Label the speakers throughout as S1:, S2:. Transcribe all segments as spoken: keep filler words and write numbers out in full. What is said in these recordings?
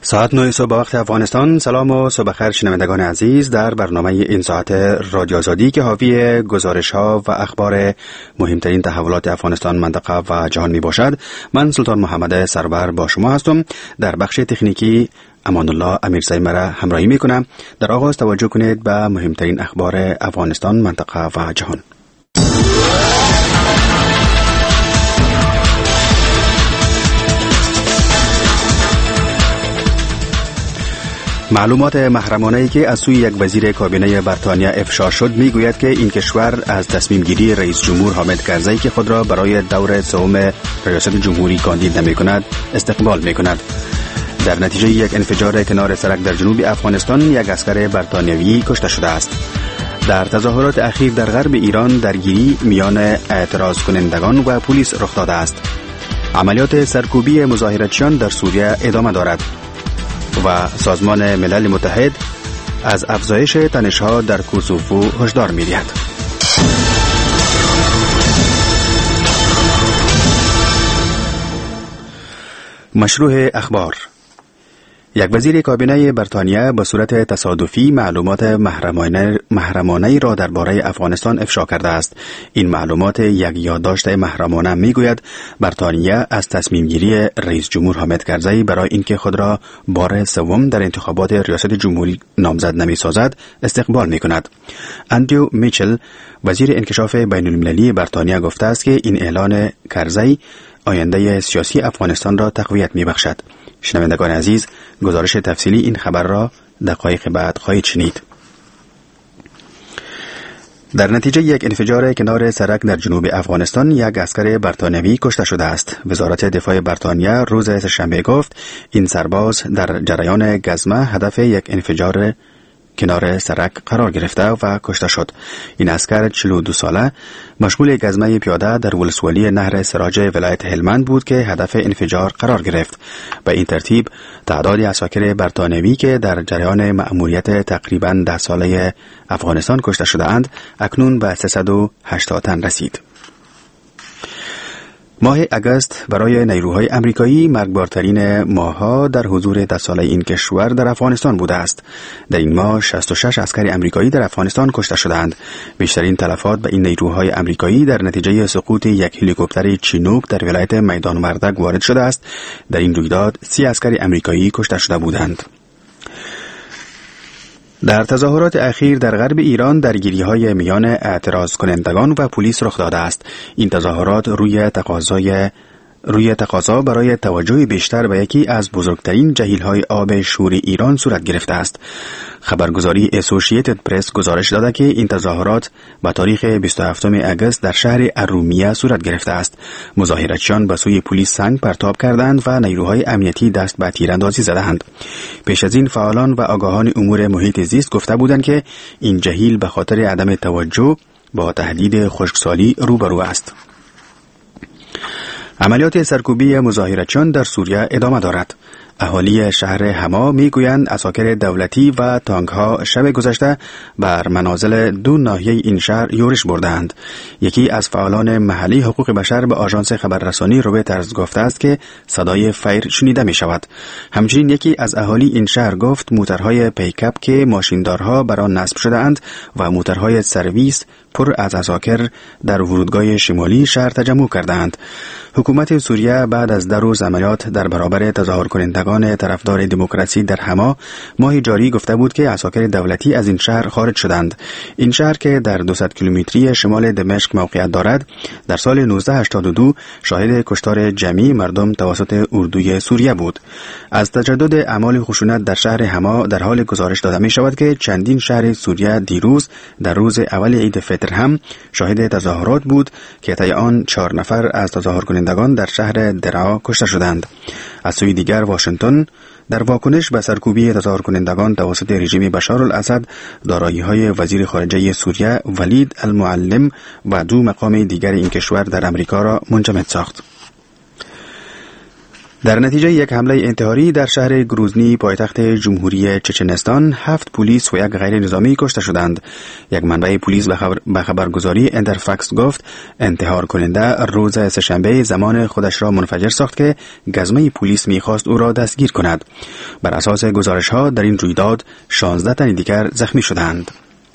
S1: ساعت نه صبح وقت افغانستان. سلام و صبح خیر شنوندگان عزیز در برنامه این ساعت رادیو آزادی که حاوی گزارش‌ها و اخبار مهمترین تحولات افغانستان، منطقه و جهان می باشد. من سلطان محمد سرور با شما هستم. در بخش تکنیکی امان الله امیرزایی مرا همراهی می کنم. در آغاز توجه کنید به مهمترین اخبار افغانستان، منطقه و جهان. معلومات محرمانه‌ای که از سوی یک وزیر کابینه بریتانیا افشا شد میگوید که این کشور از تصمیم گیری رئیس جمهور حامد کرزی که خود را برای دور سوم ریاست جمهوری کاندید نمی‌کند استقبال می‌کند. در نتیجه یک انفجار کنار سرک در جنوب افغانستان یک عسکر بریتانیایی کشته شده است. در تظاهرات اخیر در غرب ایران درگیری میان اعتراض کنندگان و پلیس رخ داده است. عملیات سرکوبی مظاهراتچیان در سوریه ادامه دارد و سازمان ملل متحد از افزایش تنش‌ها در کوسوفو هشدار می‌دهد. مشروع اخبار. یک وزیر کابینه بریتانیا به صورت تصادفی معلومات محرمانه محرمانه را درباره افغانستان افشا کرده است. این معلومات یک یادداشت محرمانه میگوید بریتانیا از تصمیم گیری رئیس جمهور حامد کرزی برای اینکه خود را بار سوم در انتخابات ریاست جمهوری نامزد نمی‌سازد استقبال می‌کند. اندرو میچل وزیر انکشاف بین المللی بریتانیا گفته است که این اعلان کرزی آینده سیاسی افغانستان را تقویت می‌بخشد. شنوندگان عزیز، گزارش تفصیلی این خبر را دقایق بعد خواهید شنید. در نتیجه یک انفجار کنار سرک در جنوب افغانستان یک عسکر بریتانیایی کشته شده است. وزارت دفاع بریتانیا روز سه‌شنبه گفت این سرباز در جریان گزمه هدف یک انفجار کنار سرک قرار گرفته و کشته شد. این عسکر چهل و دو ساله مشغول گزمه پیاده در ولسوالی نهر سراج ولایت هلمند بود که هدف انفجار قرار گرفت. به این ترتیب تعداد عساکر بریتانیایی که در جریان مأموریت تقریباً ده ساله افغانستان کشته شده اند اکنون به سیصد و هشتاد تن رسید. ماه اگست برای نیروهای امریکایی مرگبارترین ماه‌ها در حضور ده ساله این کشور در افغانستان بوده است. در این ماه شصت و شش عسکر امریکایی در افغانستان کشته شدند. بیشترین تلفات به این نیروهای امریکایی در نتیجه سقوط یک هلیکوپتر چینوک در ولایت میدان وردک وارد شده است. در این رویداد سی عسکر امریکایی کشته شده بودند. در تظاهرات اخیر در غرب ایران درگیری‌های میان اعتراض کنندگان و پلیس رخ داده است. این تظاهرات روی تقاضای روی تقاضا برای توجه بیشتر به یکی از بزرگترین جهیل‌های آب شور ایران صورت گرفته است. خبرگزاری اسوسییتد پرس گزارش داده که این تظاهرات به تاریخ بیست و هفتم اگست در شهر ارومیه صورت گرفته است. مظاهراتچیان به سوی پلیس سنگ پرتاب کردند و نیروهای امنیتی دست به تیراندازی زدند. پیش از این فعالان و آگاهان امور محیط زیست گفته بودند که این جهیل به خاطر عدم توجه با تهدید خشکسالی روبرو است. عملیات سرکوبی مظاهراتچیان در سوریه ادامه دارد. اهالی شهر حما میگویند عساکر دولتی و تانک‌ها شب گذشته بر منازل دو ناحیه این شهر یورش بردند. یکی از فعالان محلی حقوق بشر به آژانس خبررسانی رویترز گفته است که صدای فیر شنیده می شود. همچنین یکی از اهالی این شهر گفت موترهای پیکاپ که ماشیندارها بر آن نصب شده اند و موترهای سرویس پر از عساکر در ورودگاه شمالی شهر تجمع کردند. حکومت سوریه بعد از در روز عملیات در برابر تظاهر کنندگان طرفدار دموکراسی در حما ماه جاری گفته بود که عساکر دولتی از این شهر خارج شدند. این شهر که در دویست کیلومتری شمال دمشق موقعیت دارد در سال نوزده هشتاد و دو شاهد کشتار جمعی مردم توسط اردوی سوریه بود. از تجدد اعمال خشونت در شهر حما در حال گزارش داده می شود که چندین شهر سوریه دیروز در روز اول عید فطر هم شاهد تظاهرات بود که طی آن چهار نفر از تظاهر کنندگان در شهر درعا کشته شدند. از سوی دیگر واشنگتن در واکنش به سرکوبی تظاهر کنندگان توسط رژیم بشار الاسد دارایی‌های وزیر خارجه سوریه ولید المعلم و دو مقام دیگر این کشور در امریکا را منجمد ساخت. در نتیجه یک حمله انتحاری در شهر گروزنی پایتخت جمهوری چچنستان هفت پلیس و یک غیر نظامی کشته شدند. یک منبع پلیس به خبر خبرگزاری اندرفکس گفت انتحار کننده روز سه‌شنبه زمان خودش را منفجر ساخت که گزمه پلیس می‌خواست او را دستگیر کند. بر اساس گزارش‌ها در این رویداد شانزده تن دیگر زخمی شدند.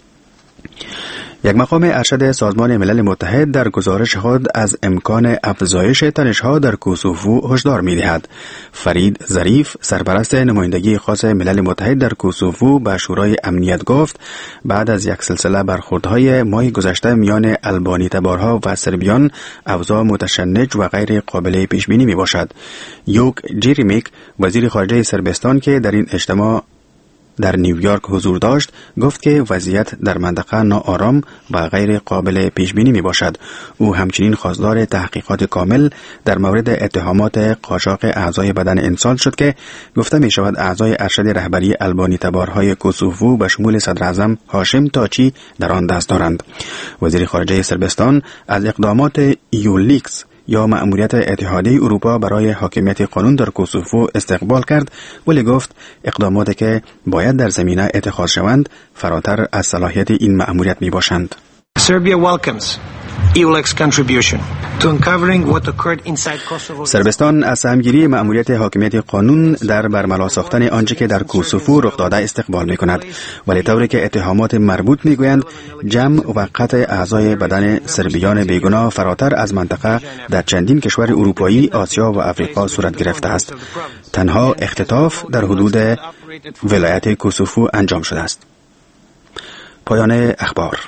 S1: یک مقام ارشد سازمان ملل متحد در گزارش خود از امکان افزایش تنش‌ها در کوسوفو هشدار می‌دهد. فرید ظریف سرپرست نمایندگی خاص ملل متحد در کوسوفو به شورای امنیت گفت بعد از یک سلسله برخوردهای ماه گذشته میان البانی تبارها و سربیان اوضاع متشنج و غیر قابل پیش بینی میباشد. یوک جیریمیک وزیر خارجه سربستان که در این اجتماع در نیویورک حضور داشت گفت که وضعیت در منطقه ناآرام و غیر قابل پیش بینی می باشد. او همچنین خواستار تحقیقات کامل در مورد اتهامات قاچاق اعضای بدن انسان شد که گفته می شود اعضای ارشد رهبری البانی تبارهای کوسوفو به شمول صدر اعظم هاشم تاچی در آن دست دارند. وزیر خارجه سربستان از اقدامات یولیکس یا مأموریت اتحادیه اروپا برای حاکمیت قانون در کوسوفو استقبال کرد، ولی گفت اقداماتی که باید در زمینه اتخاذ شوند فراتر از صلاحیت این مأموریت می باشند.
S2: Serbia welcomes E U L E X contribution to uncovering what occurred inside Kosovo.
S1: سربستان از سهمگیری مأموریت حاکمیت قانون در برملا ساختن آنچه که در کوسوفو رخ داده استقبال می کند، ولی طوری که اتهامات مربوط می گویند جمع و قطع اعضای بدن سربیان بیگناه فراتر از منطقه در چندین کشور اروپایی، آسیا و افریقا صورت گرفته است. تنها اختطاف در حدود ولایت کوسوفو انجام شده است. پایان اخبار.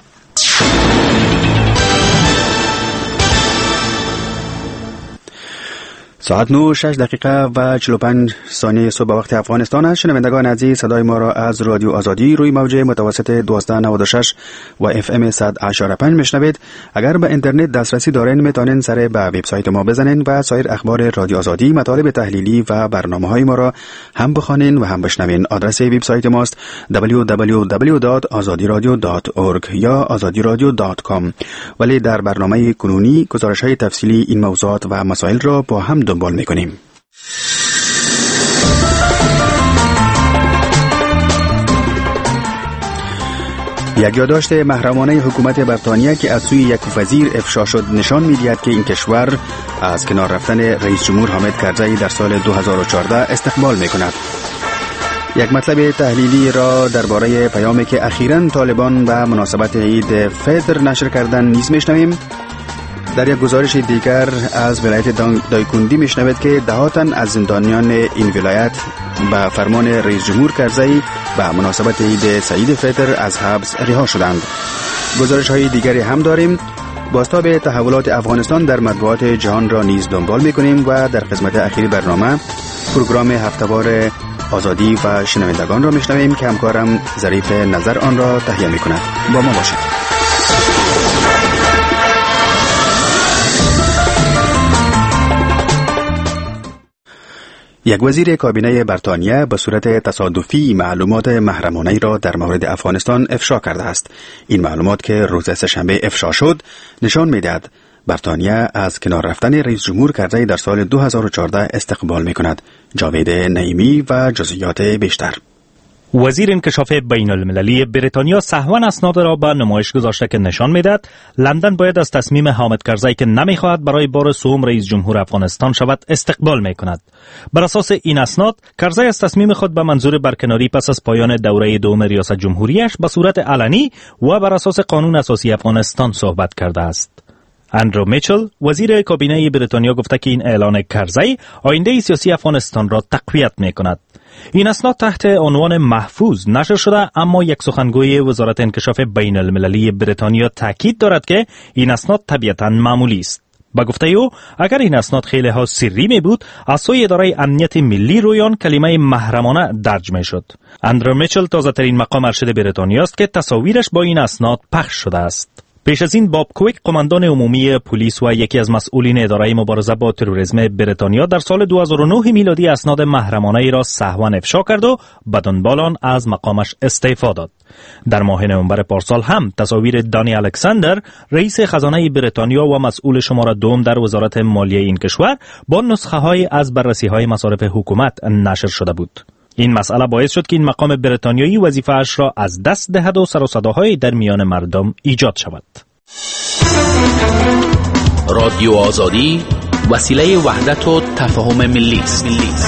S1: ساعت نو شش دقیقه و چهل و پنج ثانیه صبح وقت افغانستان است. شنوندگان عزیز صدای ما را از رادیو آزادی روی موج متوسط دویست و نود و شش و اف ام صد و هشت و پنج میشنوید. اگر به اینترنت دسترسی دارین میتونین سر به وبسایت ما بزنین و سایر اخبار رادیو آزادی، مطالب تحلیلی و برنامه‌های ما را هم بخوانین و هم بشنوین. آدرس وبسایت ماست دبلیو دبلیو دبلیو دات آزادی رادیو دات اورگ یا آزادی رادیو دات کام. ولی در برنامه کنونی گزارش‌های تفصیلی این موضوعات و مسائل را با هم دنبال می‌کنیم. یک یادداشت محرمانه حکومت بریتانیا که از سوی یک وزیر افشا شد نشان می‌دهد که این کشور از کنار رفتن رئیس جمهور حامد کرزی در سال دو هزار و چهارده استقبال می‌کند. یک مطلب تحلیلی را درباره پیامی که اخیراً طالبان به مناسبت عید فطر نشر کردن نیز می‌شنویم. در یک گزارش دیگر از ولایت دایکندی میشنوید که ده تن از زندانیان این ولایت به فرمان رئیس جمهور کرزی به مناسبت عید سعید فطر از حبس رها شدند. گزارش های دیگری هم داریم. بازتاب تحولات افغانستان در مطبوعات جهان را نیز دنبال میکنیم و در قسمت اخیر برنامه پروگرام هفته‌وار آزادی و شنوندگان را میشنویم که همکارم ظریف نظر آن را تهیه میکند. با ما باشید. یک وزیر کابینه بریتانیا به صورت تصادفی معلومات محرمانه را در مورد افغانستان افشا کرده است. این معلومات که روز سه‌شنبه افشا شد نشان می‌دهد بریتانیا از کنار رفتن رئیس جمهور کرزی در سال دو هزار و چهارده استقبال می‌کند. جاوید نعیمی و جزئیات بیشتر.
S3: وزیر انکشاف بین المللی بریتانیا سهواً اسناد را به نمایش گذاشته که نشان می‌دهد لندن باید از تصمیم حامد کرزی که نمی‌خواهد برای بار سوم رئیس جمهور افغانستان شود استقبال می‌کند. بر اساس این اسناد کرزی از تصمیم خود به منظور برکناری پس از پایان دوره دوم ریاست جمهوریش به صورت علنی و بر اساس قانون اساسی افغانستان صحبت کرده است. اندرو میچل وزیر کابینه بریتانیا گفته که این اعلان کرزی آینده سیاسی افغانستان را تقویت می‌کند. این اسناد تحت عنوان محفوظ نشر شده، اما یک سخنگوی وزارت انکشاف بین المللی بریتانیا تاکید دارد که این اسناد طبیعتاً معمولی است. با گفته او اگر این اسناد خیلی ها سری می بود از سوی اداره امنیت ملی روی آن کلمه محرمانه درج می شد. اندرو میچل تازه ترین مقام ارشد بریتانیا است که تصاویرش با این اسناد پخش شده است. پیش از این باب کویک قماندان عمومی پلیس و یکی از مسئولین اداره مبارزه با تروریسم بریتانیا در سال دو هزار و نه میلادی اسناد محرمانه ای را سهوا افشا کرد و به دنبال آن از مقامش استعفا داد. در ماه نوامبر پارسال هم تصاویر دانی الکساندر رئیس خزانه بریتانیا و مسئول شماره دوم در وزارت مالیه این کشور با نسخه های از بررسی های مصارف حکومت نشر شده بود. این مسئله باعث شد که این مقام بریتانیایی وظیفه‌اش را از دست دهد و سر و صداهای در میان مردم ایجاد شود.
S4: رادیو آزادی وسیله وحدت و تفاهم ملی است.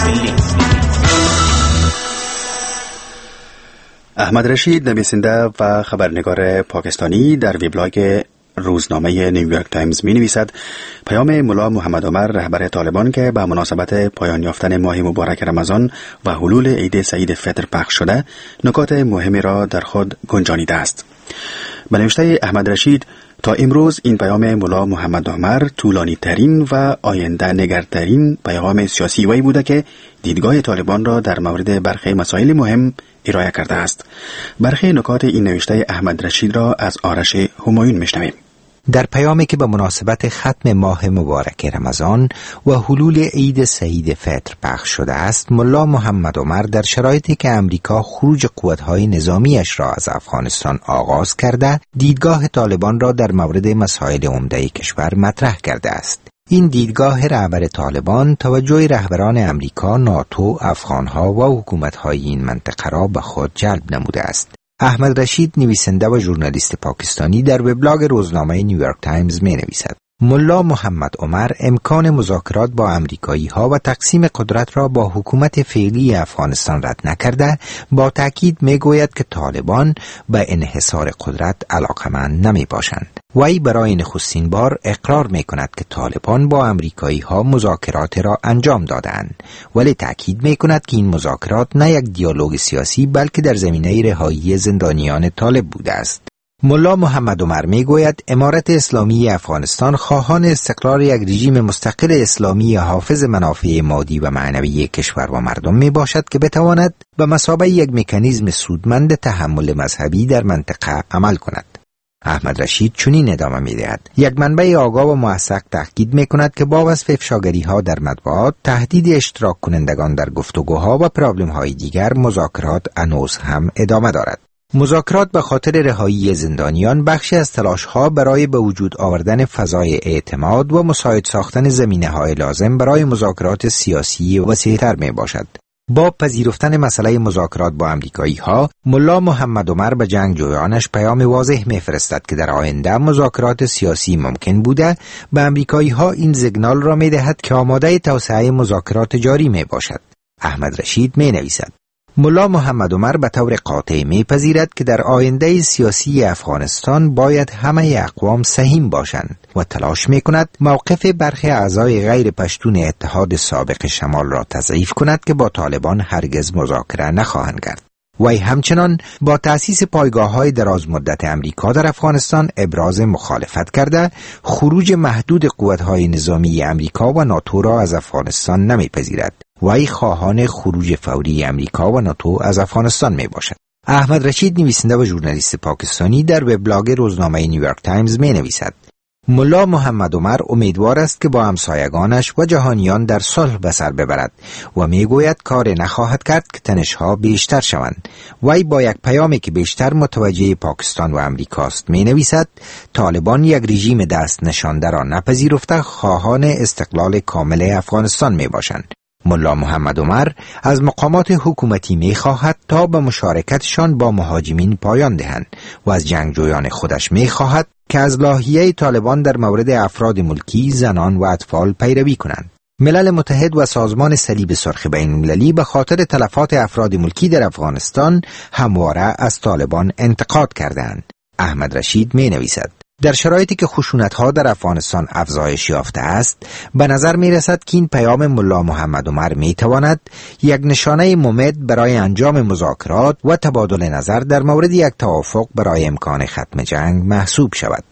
S1: احمد رشید، نویسنده و خبرنگار پاکستانی، در وبلاگ روزنامه نیویورک تایمز می نویسد پیام ملا محمد عمر رهبر طالبان که به مناسبت پایان یافتن ماه مبارک رمضان و حلول عید سعید فطر پخش شده نکات مهمی را در خود گنجانیده است. به نوشته احمد رشید، تا امروز این پیام ملا محمد عمر طولانی ترین و آینده نگرترین پیام سیاسی وی بوده که دیدگاه طالبان را در مورد برخی مسائل مهم ارائه کرده است. برخی نکات این نوشته احمد رشید را از آرش همایون میشنویم.
S5: در پیامی که به مناسبت ختم ماه مبارک رمضان و حلول عید سعید فطر پخش شده است، ملا محمد عمر در شرایطی که امریکا خروج قوت‌های نظامیش را از افغانستان آغاز کرده، دیدگاه طالبان را در مورد مسائل عمده کشور مطرح کرده است. این دیدگاه رهبر طالبان توجه رهبران امریکا، ناتو، افغانها و حکومت‌های این منطقه را به خود جلب نموده است. احمد رشید، نویسنده و ژورنالیست پاکستانی، در وبلاگ روزنامه نیویورک تایمز می نویسد ملا محمد عمر امکان مذاکرات با امریکایی ها و تقسیم قدرت را با حکومت فعلی افغانستان رد نکرده، با تأکید می گوید که طالبان به انحصار قدرت علاقمند نمی باشند. وی برای نخستین بار اقرار می کند که طالبان با امریکایی ها مذاکرات را انجام دادند، ولی تأکید می کند که این مذاکرات نه یک دیالوگ سیاسی بلکه در زمینه رهایی زندانیان طالب بوده است. ملا محمد عمر می گوید امارت اسلامی افغانستان خواهان استقرار یک رژیم مستقل اسلامی حافظ منافع مادی و معنوی کشور و مردم می باشد که بتواند به مثابه یک مکانیزم سودمند تحمل مذهبی در منطقه عمل کند. احمد رشید چنین ادامه می دهد: یک منبع آگاه و موثق تاکید می کند که با وصف افشاگری ها در مطبوعات، تهدید اشتراک کنندگان در گفتگوها و پرابلم های دیگر، مذاکرات هنوز هم ادامه دارد. مذاکرات به خاطر رهایی زندانیان بخشی از تلاش‌ها برای به وجود آوردن فضای اعتماد و مساعد ساختن زمینه‌های لازم برای مذاکرات سیاسی وسیع‌تر میباشد. با پذیرفتن مسئله مذاکرات با امریکایی‌ها، ملا محمد عمر به جنگجویانش پیام واضح می‌فرستد که در آینده مذاکرات سیاسی ممکن بوده. به امریکایی‌ها این سیگنال را می‌دهد که آماده توسعه مذاکرات جاری میباشد. احمد رشید می‌نویسد: ملا محمد عمر به طور قاطع می‌پذیرد که در آینده سیاسی افغانستان باید همه اقوام سهیم باشند و تلاش می‌کند موقف برخی اعضای غیر پشتون اتحاد سابق شمال را تضعیف کند که با طالبان هرگز مذاکره نخواهند کرد. وی همچنان با تأسیس پایگاه‌های دراز مدت امریکا در افغانستان ابراز مخالفت کرده، خروج محدود قوت‌های نظامی امریکا و ناتو را از افغانستان نمی‌پذیرد. وی خواهان خروج فوری امریکا و ناتو از افغانستان می باشد. احمد رشید، نویسنده و ژورنالیست پاکستانی، در وبلاگ روزنامه نیویورک تایمز می نویسد: ملا محمد عمر امیدوار است که با همسایگانش و جهانیان در صلح به سر ببرد و می گوید کار نخواهد کرد که تنش‌ها بیشتر شوند. وی با یک پیامی که بیشتر متوجه پاکستان و امریکاست می نویسد: طالبان یک رژیم دست نشانده را نپذیرفته خواهان استقلال کامل افغانستان می باشند. ملا محمد عمر از مقامات حکومتی می خواهد تا به مشارکتشان با مهاجمین پایان دهند و از جنگجویان خودش می خواهد که از لاهیه طالبان در مورد افراد ملکی، زنان و اطفال پیروی کنند. ملل متحد و سازمان صلیب سرخ بین المللی به خاطر تلفات افراد ملکی در افغانستان همواره از طالبان انتقاد کردند. احمد رشید می نویسد: در شرایطی که خشونت‌ها در افغانستان افزایش یافته است، به نظر می‌رسد که این پیام ملا محمد عمر می‌تواند یک نشانه ممد برای انجام مذاکرات و تبادل نظر در مورد یک توافق برای امکان ختم جنگ محسوب شود.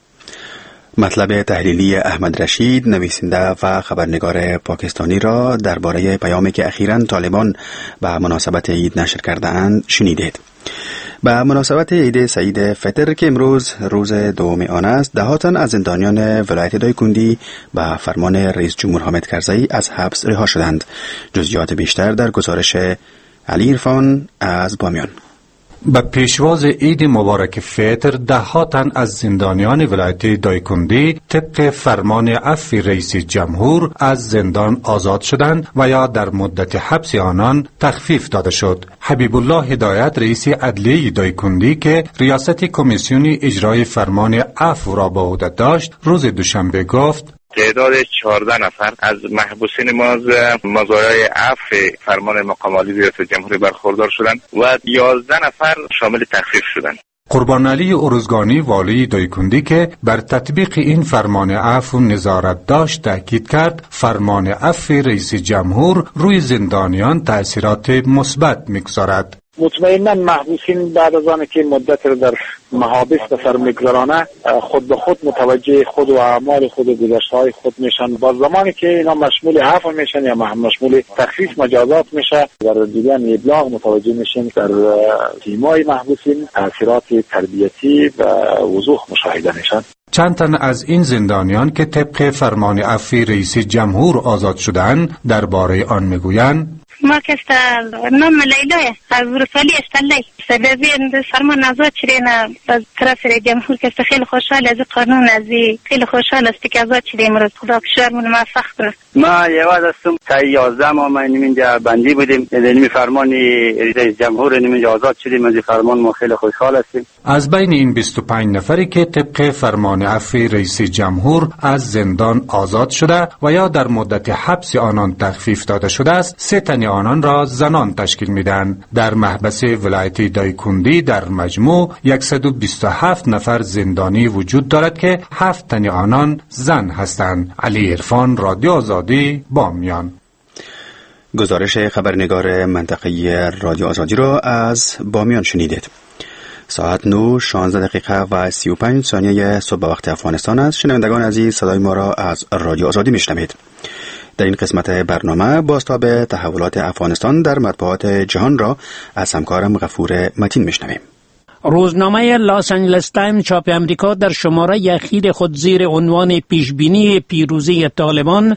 S1: مطلب تحلیلی احمد رشید، نویسنده و خبرنگار پاکستانی، را درباره پیامی که اخیراً طالبان به مناسبت عید نشر کرده‌اند شنیدید. به مناسبت عید سعید فطر که امروز روز دوم آن است، ده ها تن از زندانیان ولایت دایکندی به فرمان رئیس جمهور حامد کرزی از حبس رها شدند. جزئیات بیشتر در گزارش علی عرفان از بامیان.
S6: به پیشواز عید مبارک فطر ده ها تن از زندانیان ولایت دایکندی طبق فرمان عفو رئیس جمهور از زندان آزاد شدند و یا در مدت حبس آنان تخفیف داده شد. حبیب الله هدایت رئیس عدلیه دایکندی که ریاست کمیسیون اجرای فرمان عفو را به عهده داشت، روز دوشنبه گفت
S7: تعداد چهارده نفر از محبوسین ما از مزایای عفو فرمان مقام عالی ریاست جمهوری برخوردار شدند و یازده نفر شامل تخفیف شدند.
S6: قربان علی ارزگانی والی دایکندی که بر تطبیق این فرمان عفو نظارت داشت تاکید کرد فرمان عفو رئیس جمهور روی زندانیان تأثیرات مثبت می‌گذارد.
S8: مطمئنا محبوسین بعد از آن که مدت را در محابس بسر میگذرانه خود به خود متوجه خود و اعمال خود و گذشته‌های خود میشن. با زمانی که اینا مشمول عفو میشن یا مشمول تخفیف مجازات میشه، در دیدن ابلاغ متوجه میشن در تیمای محبوسین تاثیرات تربیتی و وضوح مشاهده میشن.
S6: چند تن از این زندانیان که طبق فرمان عفو رئیس جمهور آزاد شدند درباره آن میگویند
S9: ما که نام لیلای از ورسالی اشتلی سببی فرمان آزاد شدین از طرف جمهور که خیلی خوشحال از قانون از خیلی خوشحال است که آزاد شدیم. امروز خدا کشورمون موفق کنه.
S10: ما یواز هستم تا یازده ماه ما اینجا بندی بودیم، این فرمان رئیس جمهور اینجا آزاد شدیم. از فرمان ما خیلی خوشحال هستیم.
S6: از بین این بیست و پنج نفری که طبق فرمان عفو رئیس جمهور از زندان آزاد شده و یا در مدت حبس آنان تخفیف داده شده است، سه تن آنان را زنان تشکیل میدن. در محبس ولایت دایکندی در مجموع صد و بیست و هفت نفر زندانی وجود دارد که هفت تن آنان زن هستند. علی عرفان، رادیو آزادی، بامیان.
S1: گزارش خبرنگار منطقه رادیو آزادی را از بامیان شنیدید. ساعت نه شانزده دقیقه و سی و پنج ثانیه صبح وقت افغانستان است. شنوندگان عزیز، صدای ما را از رادیو آزادی میشنوید. در این قسمت برنامه بازتاب تحولات افغانستان در مطبوعات جهان را از همکارم غفور متین میشنویم.
S11: روزنامه لاس آنجلس تایمز چاپ امریکا در شماره اخیر خود زیر عنوان پیشبینی پیروزی طالبان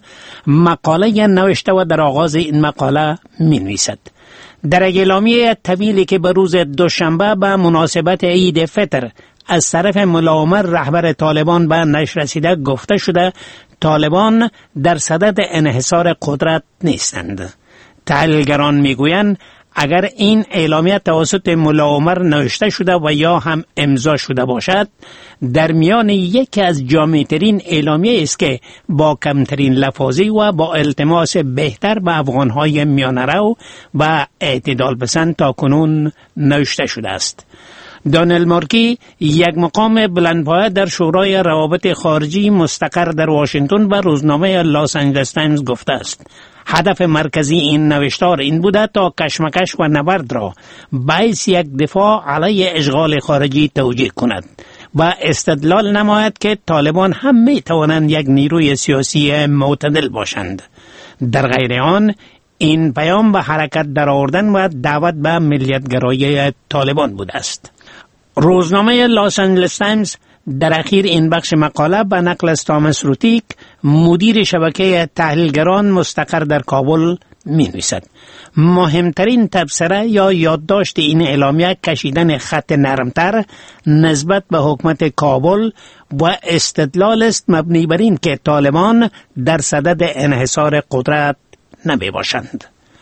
S11: مقاله نوشته و در آغاز این مقاله می نویسد: در اعلامیه طویلی که به روز دوشنبه به مناسبت عید فطر از طرف ملا عمر رهبر طالبان به نشر رسیده گفته شده طالبان در صدد انحصار قدرت نیستند. تحلیلگران میگویند اگر این اعلامیه توسط ملا عمر نوشته شده و یا هم امضا شده باشد، در میان یکی از جامع‌ترین اعلامیه است که با کمترین لفاظی و با التماس بهتر به افغان‌های میانه‌رو و اعتدال پسند تا کنون نوشته شده است. دانیل مارکی، یک مقام بلندپایه در شورای روابط خارجی مستقر در واشنگتن، به روزنامه لاس آنجلس تایمز گفته است هدف مرکزی این نوشتار این بوده تا کشمکش و نبرد را باعث یک دفاع علیه اشغال خارجی توجیه کند و استدلال نماید که طالبان هم می توانند یک نیروی سیاسی معتدل باشند. در غیر آن این پیام به حرکت درآوردن و دعوت به ملیت‌گرایی طالبان بوده است. روزنامه لاس آنجلس تایمز در اخیر این بخش مقاله به نقل از تامس روتیک، مدیر شبکه تحلیلگران مستقر در کابل، می نویسد: مهمترین تبصره یا یادداشت این اعلامیه کشیدن خط نرمتر نسبت به حکومت کابل و استدلال است مبنی بر این که طالبان در صدد انحصار قدرت نمی باشند.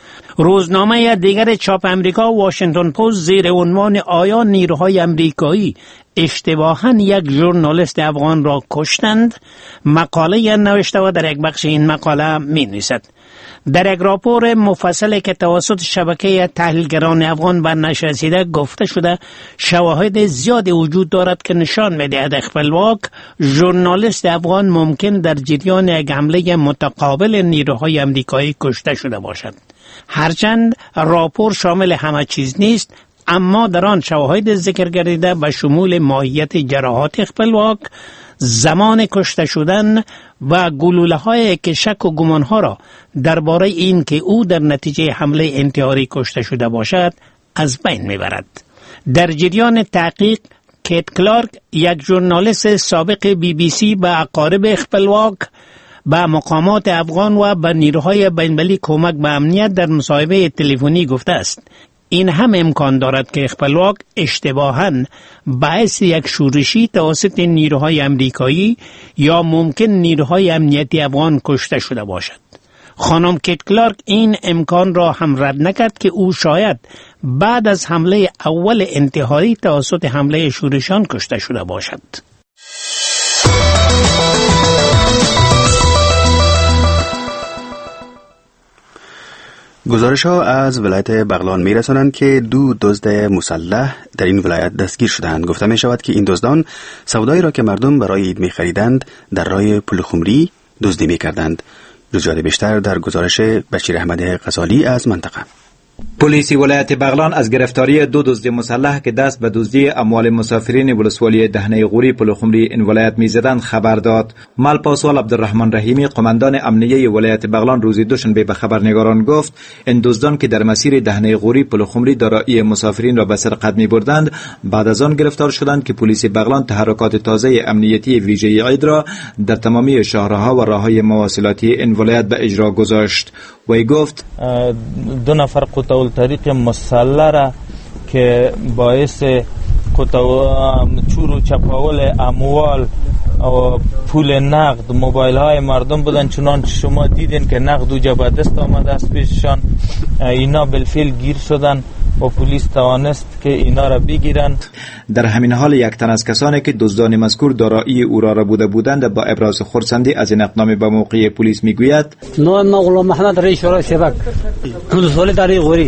S11: روزنامه دیگر چاپ امریکا واشنگتن پست زیر عنوان آیا نیروهای امریکایی اشتباهاً یک ژورنالیست افغان را کشتند مقاله نوشته و در یک بخش این مقاله می نویسد: در یک راپور مفصلی که توسط شبکه تحلیلگران افغان به نشر رسیده گفته شده شواهد زیادی وجود دارد که نشان می‌دهد خپلواک ژورنالیست افغان ممکن در جریان یک حمله متقابل نیروهای امریکایی کشته شده باشد. هرچند راپور شامل همه چیز نیست، اما در آن شواهد ذکر گردیده به شمول ماهیت جراحات خپلواک، زمان کشته شدن و گلوله های که شک و گمان ها را درباره این که او در نتیجه حمله انتحاری کشته شده باشد از بین میبرد. در جریان تحقیق کیت کلارک، یک ژورنالیست سابق بی بی سی، به اقارب خپلواک، به مقامات افغان و به نیروهای بین‌المللی کمک به امنیت در مصاحبه تلفنی گفته است این هم امکان دارد که خپلواک اشتباهاً باعث یک شورشی توسط نیروهای امریکایی یا ممکن نیروهای امنیتی افغان کشته شده باشد. خانم کیت کلارک این امکان را هم رد نکرد که او شاید بعد از حمله اول انتحاری توسط حمله شورشیان کشته شده باشد.
S1: گزارش ها از ولایت بغلان می رسانند که دو دزد مسلح در این ولایت دستگیر شدند. گفته می شود که این دزدان سودایی را که مردم برای عید می خریدند در راه پل خمری دزدی می کردند. جزئیات بیشتر در گزارش بشیر احمد غزالی از منطقه.
S12: پلیس ولایت بغلان از گرفتاری دو دزد مسلح که دست به دزدی اموال مسافرین ولسوالی دهنه غوری پل خمری این ولایت می‌زدند خبر داد. مالپاسوال عبدالرحمن رحیمی قماندان امنیه ولایت بغلان روز دوشنبه به خبرنگاران گفت این دزدان که در مسیر دهنه غوری پل خمری دارایی مسافرین را به سرقت می‌بردند بعد از آن گرفتار شدند که پلیس بغلان تحرکات تازه امنیتی ویژه عید را در تمامی شهرها و راههای مواصلاتی این ولایت به اجرا گذاشت. وی گفت
S13: دو نفر قطع طریق مسلح را که باعث قطع چور و چپاول اموال و پول نقد موبایل های مردم بودن، چنانچه شما دیدین که نقد و جا به دست آمده است پیششان. اینا بالفعل گیر شدن و پلیس توانست که اینا را بگیرند.
S12: در همین حال یک تن از کسانی که دزدان مذکور دارایی او را بوده بودند با ابراز خرسندی از این اقدام به موقع پلیس میگوید
S14: نام ما غلام محمد رئیس شورای شبک ولسوالی دهنه غوری.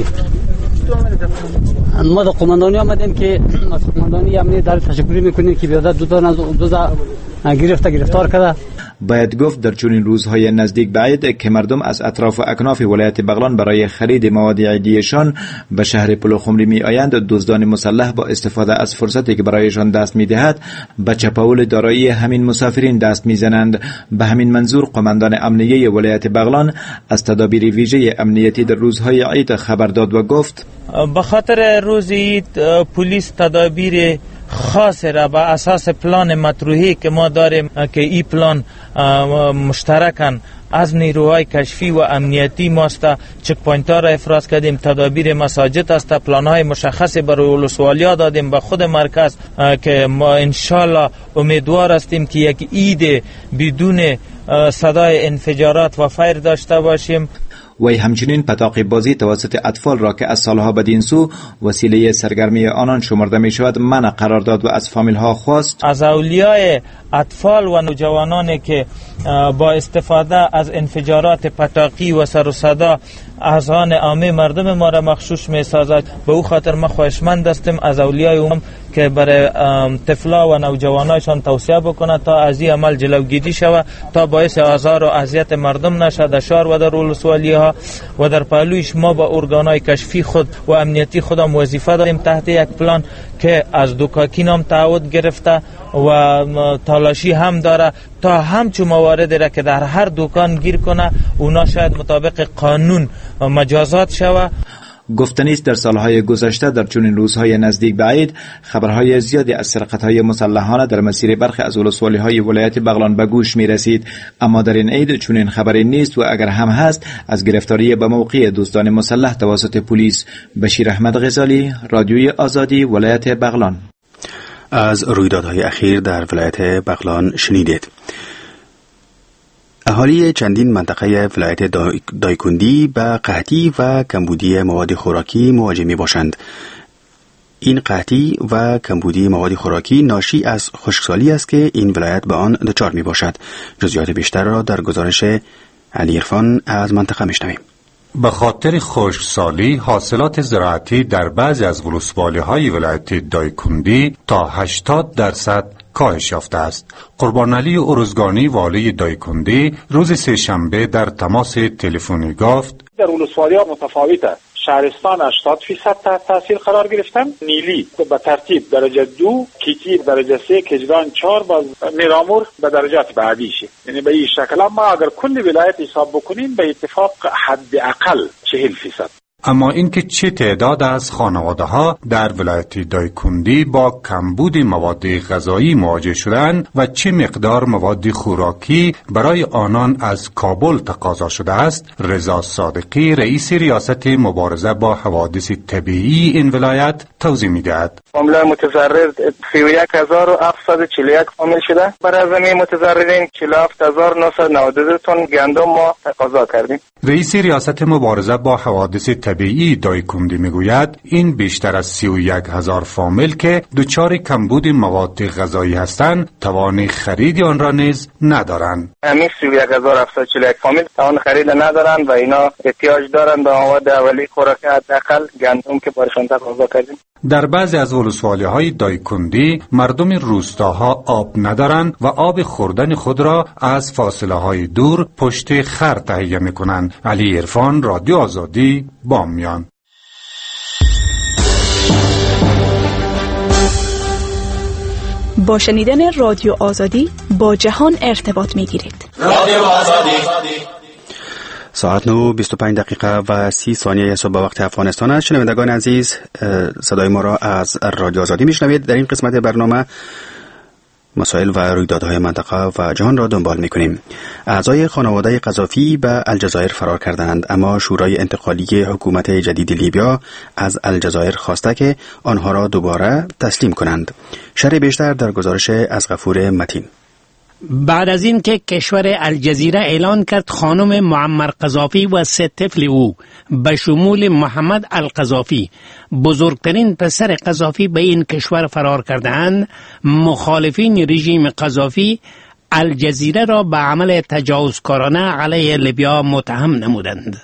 S14: ما در قماندانی آمدیم که از قماندانی امنیت در تشکری میکنیم که بیادت دو تا دزد گرفته گرفتار کرده.
S12: باید گفت در چنین روزهای نزدیک به عید که مردم از اطراف و اکناف ولایت بغلان برای خرید مواد عیدیشان به شهر پل خمری می آیند، دزدان مسلح با استفاده از فرصتی که برایشان دست می دهد به چپاول دارایی همین مسافرین دست می زنند. به همین منظور قماندان امنیه ولایت بغلان از تدابیر ویژه امنیتی در روزهای عید خبر داد و گفت
S13: به خاطر روز عید پلیس تدابیر خاص را به اساس پلان مطروحی که ما داریم که این پلان مشترکاً از نیروهای کشفی و امنیتی ماست، چک پوینت ها را افراز کردیم، تدابیر مساجد است، پلان های مشخص برای ولسوالیا دادیم به خود مرکز که ما انشالله امیدوار هستیم که یک عید بدون صدای انفجارات و فیر داشته باشیم.
S12: وی همچنین پتاق بازی توسط اطفال را که از سالها بدین سو وسیله سرگرمی آنان شمرده می شود منع قرار داد و از فامیل ها خواست
S13: از اولیای اطفال و نوجوانانی که با استفاده از انفجارات پتاقی و سر و صدا اذهان عامه مردم ما را مغشوش می سازد. به او خاطر ما خواهشمند هستیم از اولیای عموم که برای طفلا و نوجوانایشان توصیه بکنه تا از این عمل جلوگیری شود تا باعث آزار و اذیت مردم نشد در شهر و در ولسوالی ها. و در پهلویش ما با ارگانهای کشفی خود و امنیتی خودم وظیفه داریم تحت یک پلان که از دوکاکی نام تعهد گرفته و تالاشی هم داره تا همچون مواردی را که در هر دکان گیر کنه اونا شاید مطابق قانون مجازات شوه.
S12: گفتنی است در سالهای گذشته در چنین روزهای نزدیک به عید خبرهای زیادی از سرقت‌های مسلحانه در مسیر برخی از ولسوالی‌های ولایت بغلان به گوش می‌رسید، اما در این عید چنین خبری نیست و اگر هم هست از گرفتاری به موقع دزدان مسلح توسط پلیس. بشیر احمد غزالی، رادیوی آزادی، ولایت بغلان.
S1: از رویدادهای اخیر در ولایت بغلان شنیدید. اهالی چندین منطقه ولایت دایکندی به قحطی و کمبودی مواد خوراکی مواجه می باشند. این قحطی و کمبودی مواد خوراکی ناشی از خشکسالی است که این ولایت به آن دچار می باشد. جزئیات بیشتر را در گزارش علی عرفان از منطقه میشنویم.
S6: به خاطر خشکسالی حاصلات زراعتی در بعضی از ولسوالی‌های ولایت دایکندی تا هشتاد درصد کاهش یافته است. قربان علی ارزگانی والی دایکندی روز سه‌شنبه در تماس تلفنی گفت
S8: در ولسوالی‌ها متفاوته. شهرستان هشتاد فیصد تحت تاثیر قرار گرفتن، نیلی به ترتیب درجه دو، کیتی درجه سه، کجران چهار و میرامور به درجات بعدیشه. یعنی به این شکل ما اگر کل ولایت حساب بکنیم به اتفاق حداقل چهل فیصد.
S6: اما اینکه چه تعداد از خانواده ها در ولایت دایکندی با کمبود مواد غذایی مواجه شدند و چه مقدار مواد خوراکی برای آنان از کابل تقاضا شده است، رضا صادقی رئیس ریاست مبارزه با حوادث طبیعی این ولایت توضیح می‌دهد.
S15: معامله متضرر سی و یک هزار و هفتصد و چهل و یک فامیل شده. برای زمین متضررین چهل و هفت هزار و نهصد و نود و دو تن گندم ما تقاضا کردیم.
S6: رئیس ریاست مبارزه با حوادث طبیعی دایکندی میگوید این بیشتر از سی و یک هزار فامیل که دچار کمبود مواد غذایی هستند توان خرید آن را نیز ندارند.
S15: همین سی و یک هزار و هفتصد و چهل و یک فامیل توان خرید ندارند و اینا احتیاج دارند به مواد اولیه خوراکی، حداقل گندم که برشان تقاضا کردیم.
S6: در بعضی از ولسوالی‌های دایکندی مردم روستاها آب ندارند و آب خوردن خود را از فاصله‌های دور پشت خر تهیه می‌کنند. علی عرفان، رادیو آزادی، بامیان.
S16: با شنیدن رادیو آزادی با جهان ارتباط می‌گیرید.
S17: رادیو آزادی.
S1: ساعت نو بیست و پنج دقیقه و سی ثانیه صبح وقت افغانستان است. شنوندگان عزیز، صدای ما را از رادیو آزادی میشنوید. در این قسمت برنامه مسائل و رویدادهای منطقه و جهان را دنبال میکنیم. اعضای خانواده قذافی به الجزایر فرار کردند، اما شورای انتقالی حکومت جدید لیبیا از الجزایر خواسته که آنها را دوباره تسلیم کنند. شرح بیشتر در گزارش از غفور متین.
S11: بعد از این که کشور الجزیره اعلان کرد خانم معمر قذافی و سه طفل او به شمول محمد القذافی بزرگترین پسر قذافی به این کشور فرار کردند، مخالفین رژیم قذافی الجزیره را به عمل تجاوزکارانه علیه لیبیا متهم نمودند.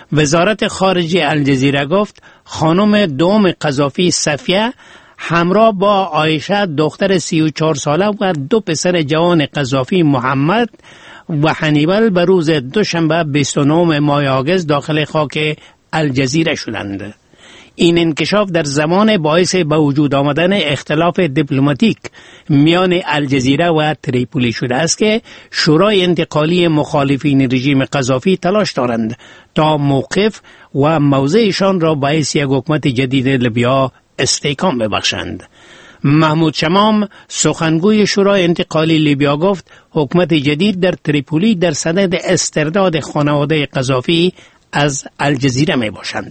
S11: وزارت خارجه الجزیره گفت خانم دوم قذافی صفیه همراه با عایشه دختر سی و چهار ساله و دو پسر جوان قذافی محمد و حنیبل به روز دوشنبه بیست و نه ماه آگوست داخل خاک الجزیره شدند. این انکشاف در زمان باعث به وجود آمدن اختلاف دیپلماتیک میان الجزیره و تریپولی شده است که شورای انتقالی مخالفین رژیم قذافی تلاش دارند تا موقف و موضعشان را باعث یک حکومت جدید لیبیا استحکام ببخشند. محمود شمام سخنگوی شورای انتقالی لیبیا گفت حکومت جدید در تریپولی در صدد استرداد خانواده قذافی از الجزیره می باشند.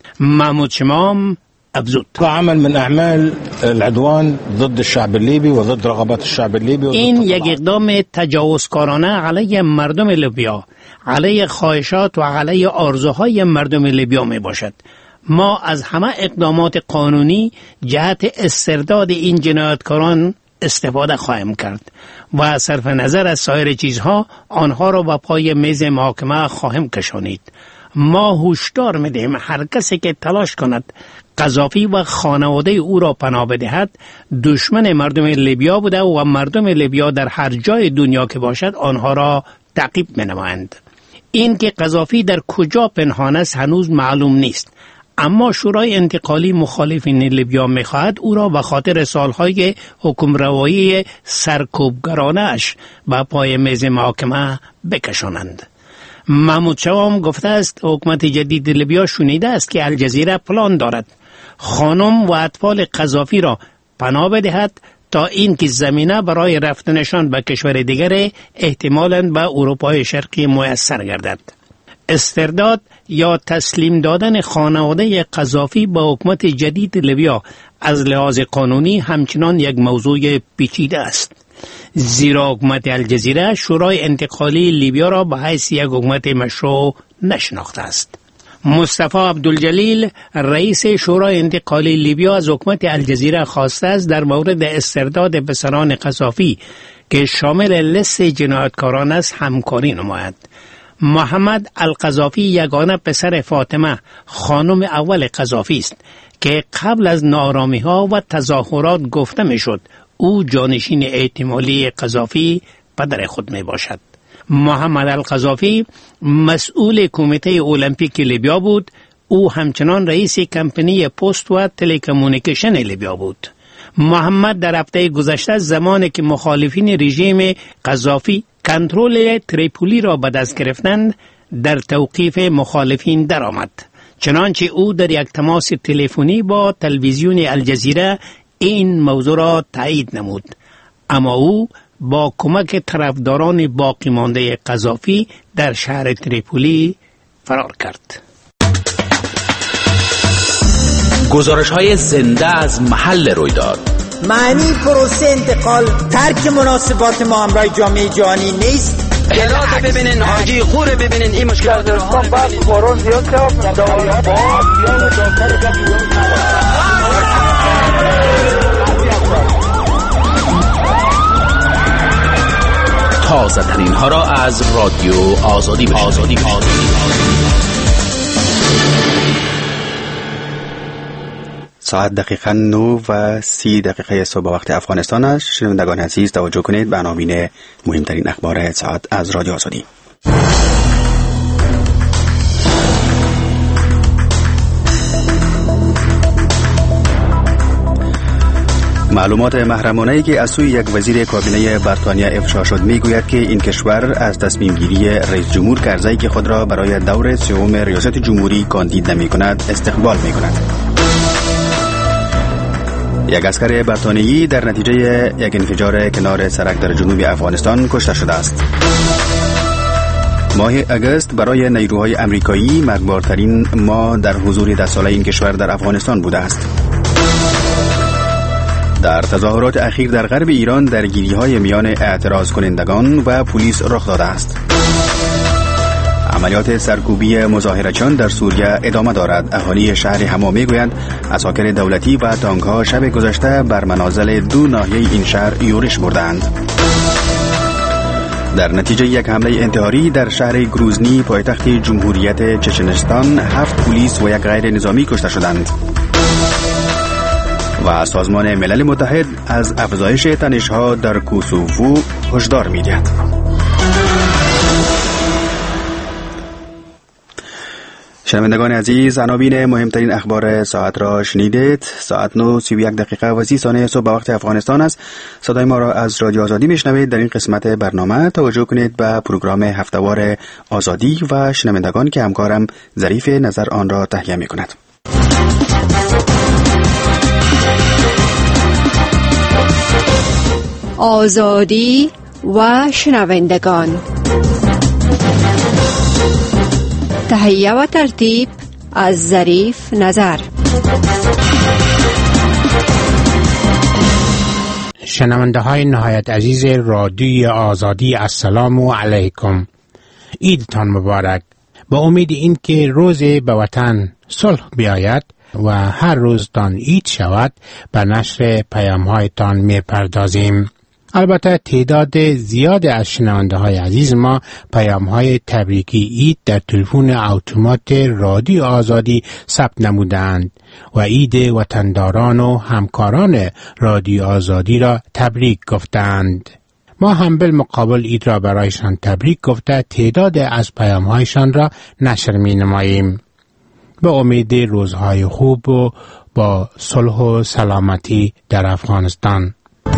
S11: محمود شمام افزود
S18: عمل من اعمال العدوان ضد الشعب الليبي و ضد رغبات الشعب الليبي.
S11: این یک اقدام تجاوزکارانه علیه مردم لیبیا، علیه خواهشات و علیه آرزوهای مردم لیبیا می باشد. ما از همه اقدامات قانونی جهت استرداد این جنایتکاران استفاده خواهیم کرد و صرف نظر از سایر چیزها آنها را به پای میز محاکمه خواهیم کشانید. ما هشدار می‌دهیم هر کسی که تلاش کند قذافی و خانواده او را پناه بدهد دشمن مردم لیبیا بوده و مردم لیبیا در هر جای دنیا که باشد آنها را تعقیب می‌نمایند. این که قذافی در کجا پنهان است هنوز معلوم نیست، اما شورای انتقالی مخالفین لیبیا می‌خواهد او را به خاطر سالهای حکمروایی سرکوبگرانه اش به پای میز محاکمه بکشانند. محمود شمام گفته است حکومت جدید لیبیا شنیده است که الجزیره پلان دارد خانم و اطفال قذافی را پناه بدهد تا اینکه زمینه برای رفتنشان به کشور دیگر احتمالاً به اروپای شرقی میسر گردد. استرداد یا تسلیم دادن خانواده قذافی به حکومت جدید لیبیا از لحاظ قانونی همچنان یک موضوع پیچیده است، زیرا حکومت الجزیره شورای انتقالی لیبیا را به حیث یک حکومت مشروع نشناخته است. مصطفی عبدالجلیل رئیس شورای انتقالی لیبیا از حکومت الجزیره خواسته است در مورد استرداد پسران قذافی که شامل لیست جنایتکاران است همکاری نماید. محمد القذافی یگانه پسر فاطمه خانم اول قذافی است که قبل از نارامی ها و تظاهرات گفته می شد او جانشین احتمالی قذافی پدر خود می باشد. محمد القذافی مسئول کمیته المپیک لیبیا بود. او همچنان رئیس کمپانی پست و تلکمونیکیشن لیبیا بود. محمد در هفته گذشته زمانی که مخالفین رژیم قذافی کنترل تریپولی را به دست گرفتند در توقیف مخالفین درآمد، چنانچه او در یک تماس تلفنی با تلویزیون الجزیره این موضوع را تایید نمود، اما او با کمک طرفداران باقی مانده قذافی در شهر تریپولی فرار کرد.
S4: گزارش های زنده از محل رویداد.
S17: معنی پروسه انتقال ترک مناسبات ما همراه جامعه جهانی نیست.
S19: هرات ببینین، حاجی خور ببینین، این مشکل
S15: درستان بعد بارون زیاد شد دولت با زیاد دکتر
S4: تازه ترین ها را از رادیو آزادی بشنوید.
S1: ساعت دقیقاً نو و سی دقیقه صبح وقت افغانستان است. شنوندگان عزیز توجه کنید به عناوین مهمترین اخبار ساعت از رادیو آزادی. معلومات محرمانه‌ای که از سوی یک وزیر کابینه بریتانیا افشا شد میگوید که این کشور از تصمیم گیری رئیس جمهور کرزی که خود را برای دور سوم ریاست جمهوری کاندید نمی‌کند استقبال می‌کند. یک عسکر بریتانیایی در نتیجه یک انفجار کنار سرک در جنوب افغانستان کشته شده است. ماه اگست برای نیروهای امریکایی مرگبارترین ماه در حضور ده ساله این کشور در افغانستان بوده است. در تظاهرات اخیر در غرب ایران درگیری‌های میان اعتراض کنندگان و پلیس رخ داده است. عملیات سرکوبی مظاهرچیان در سوریه ادامه دارد. اهالی شهر حما میگویند عساکر دولتی و تانک‌ها شب گذشته بر منازل دو ناحیه این شهر یورش بردند. در نتیجه یک حمله انتحاری در شهر گروزنی پایتخت جمهوریت چچنستان هفت پلیس و یک غیر نظامی کشته شدند. و سازمان ملل متحد از افزایش تنش‌ها در کوسوو هشدار می‌دهد. شنوندگان عزیز، عناوین مهمترین اخبار ساعت را شنیدید. ساعت نه سی و یک دقیقه و سی ثانیه صبح وقت افغانستان است. صدای ما را از رادیو آزادی میشنوید. در این قسمت برنامه توجه کنید به پروگرام هفته‌وار آزادی و شنوندگان که همکارم ظریف نظر آن را تهیه می‌کند.
S20: آزادی و شنوندگان، تهیه و ترتیب از ظریف نظر.
S21: شنونده های نهایت عزیز رادیوی آزادی، السلام علیکم. عیدتان مبارک. با امید این که روزی به وطن صلح بیاید و هر روزتان عید شود به نشر پیام هایتان می پردازیم. البته تعداد زیاد از شنونده های عزیز ما پیام های تبریکی عید در تلفن اتومات رادیو آزادی ثبت نمودند و عید وطنداران و همکاران رادیو آزادی را تبریک گفتند. ما هم بالمقابل عید را برایشان تبریک گفته تعداد از پیام هایشان را نشر می نماییم. به امید روزهای خوب و با صلح و سلامتی در افغانستان.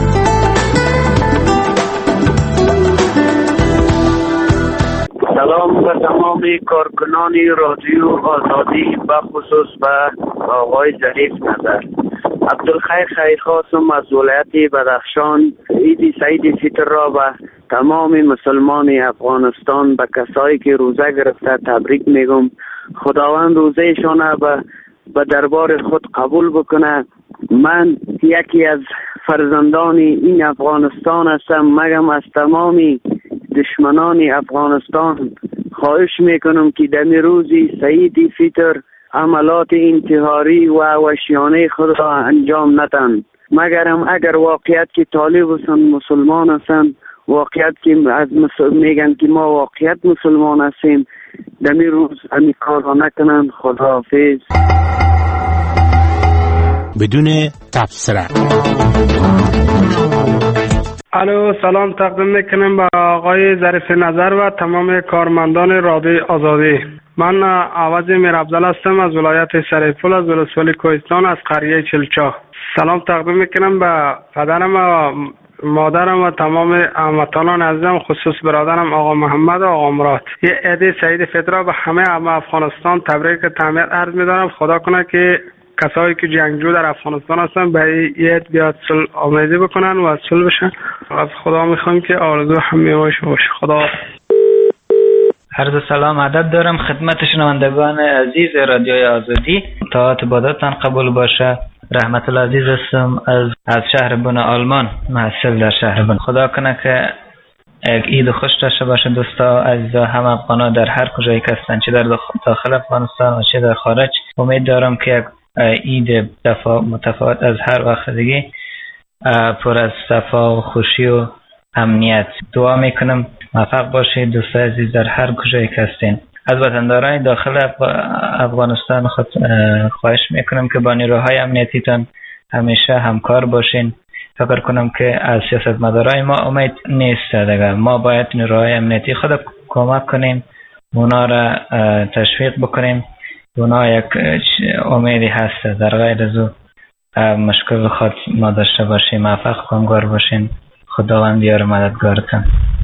S10: سلام به تمام کارکنان رادیو آزادی، به خصوص به آقای ظریف نظر. عبدالخیر خیرخواستم از ولایت بدخشان عید سعید فطر را به تمام مسلمان افغانستان به کسایی که روزه گرفته تبریک میگم. خداوند روزهشان به به دربار خود قبول بکنه. من یکی از فرزندان این افغانستان هستم. مگم از تمامی دشمنان افغانستان خواهش میکنم که در روزی سعید فطر عملات انتحاری و وحشیانه خود را انجام ندن. مگرم اگر واقعیت که طالب هستند مسلمان هستند، واقعیت که از مسل... میگن که ما واقعیت مسلمان هستیم، در روز امی کار را نکنن. خداحافظ.
S21: بدون تبصره.
S22: الو، سلام تقدیم میکنم به آقای ظریف نظر و تمام کارمندان رادیو آزادی. من عوض میرافضل هستم از ولایت سریپول از ولسوالی کوهستان از قریه چلچا. سلام تقدیم میکنم به پدرم و مادرم و تمام هموطنان عزیزم، خصوص برادرم آقا محمد و آقا مراد. یه عید سعید فطر را به همه همه افغانستان تبریک و تهنیت عرض می‌دارم. خدا کنه که کسایی که جنگجو در افغانستان هستن به عید بیاد صلح آمیزی بکنن و صلح بشن. از خدا میخوام که آرزو همه باشه باشه. خدا.
S2: عرض سلام ادب دارم خدمت شنوندگان عزیز رادیوی آزادی. طاعت عبادتتان قبول باشه. رحمت الله عزیز هستم از از شهر بن آلمان، محصل در شهر بن. خدا کنه که یک عید خوش داشته باشه دوستا عزیزا، هم افغانا در هر کجایی که هستن، چه در داخل افغانستان و چه در خارج. امید دارم که یک عید دفاع متفاوت از هر وقت دیگه، پر از صفا و خوشی و امنیت. دعا میکنم موفق باشید دوستای عزیز در هر کجایی که هستین. از وطنداران داخل افغانستان خود خواهش میکنم که با نیروهای امنیتیتان همیشه همکار باشین. فکر کنم که از سیاستمدارای ما امید نیست دیگه. ما باید نیروهای امنیتی خود کمک کنیم، اونا را تشویق بکنیم. اونا یک امیدی هست، در غیر از او مشکل خود ما داشته باشیم. موفق کامگار باشین. خداوند یار مددگارتان.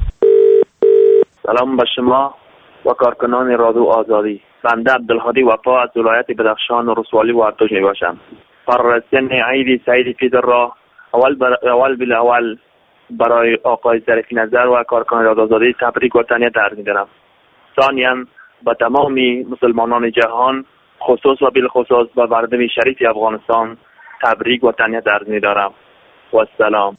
S3: سلام به شما و کارکنان رادیو آزادی. بنده عبدالهادی وفا از ولایت بدخشان و رسوالی و ارتوش می باشم. فرستن عید سعید فطر را اول بر اول بالاول برای آقای ظریف نظر و کارکنان رادیو آزادی تبریک و تهنیت عرض می‌کنم. ثانیاً به تمام مسلمانان جهان خصوص و بالخصوص به مردم شریف افغانستان تبریک و تهنیت عرض می‌دارم. و السلام.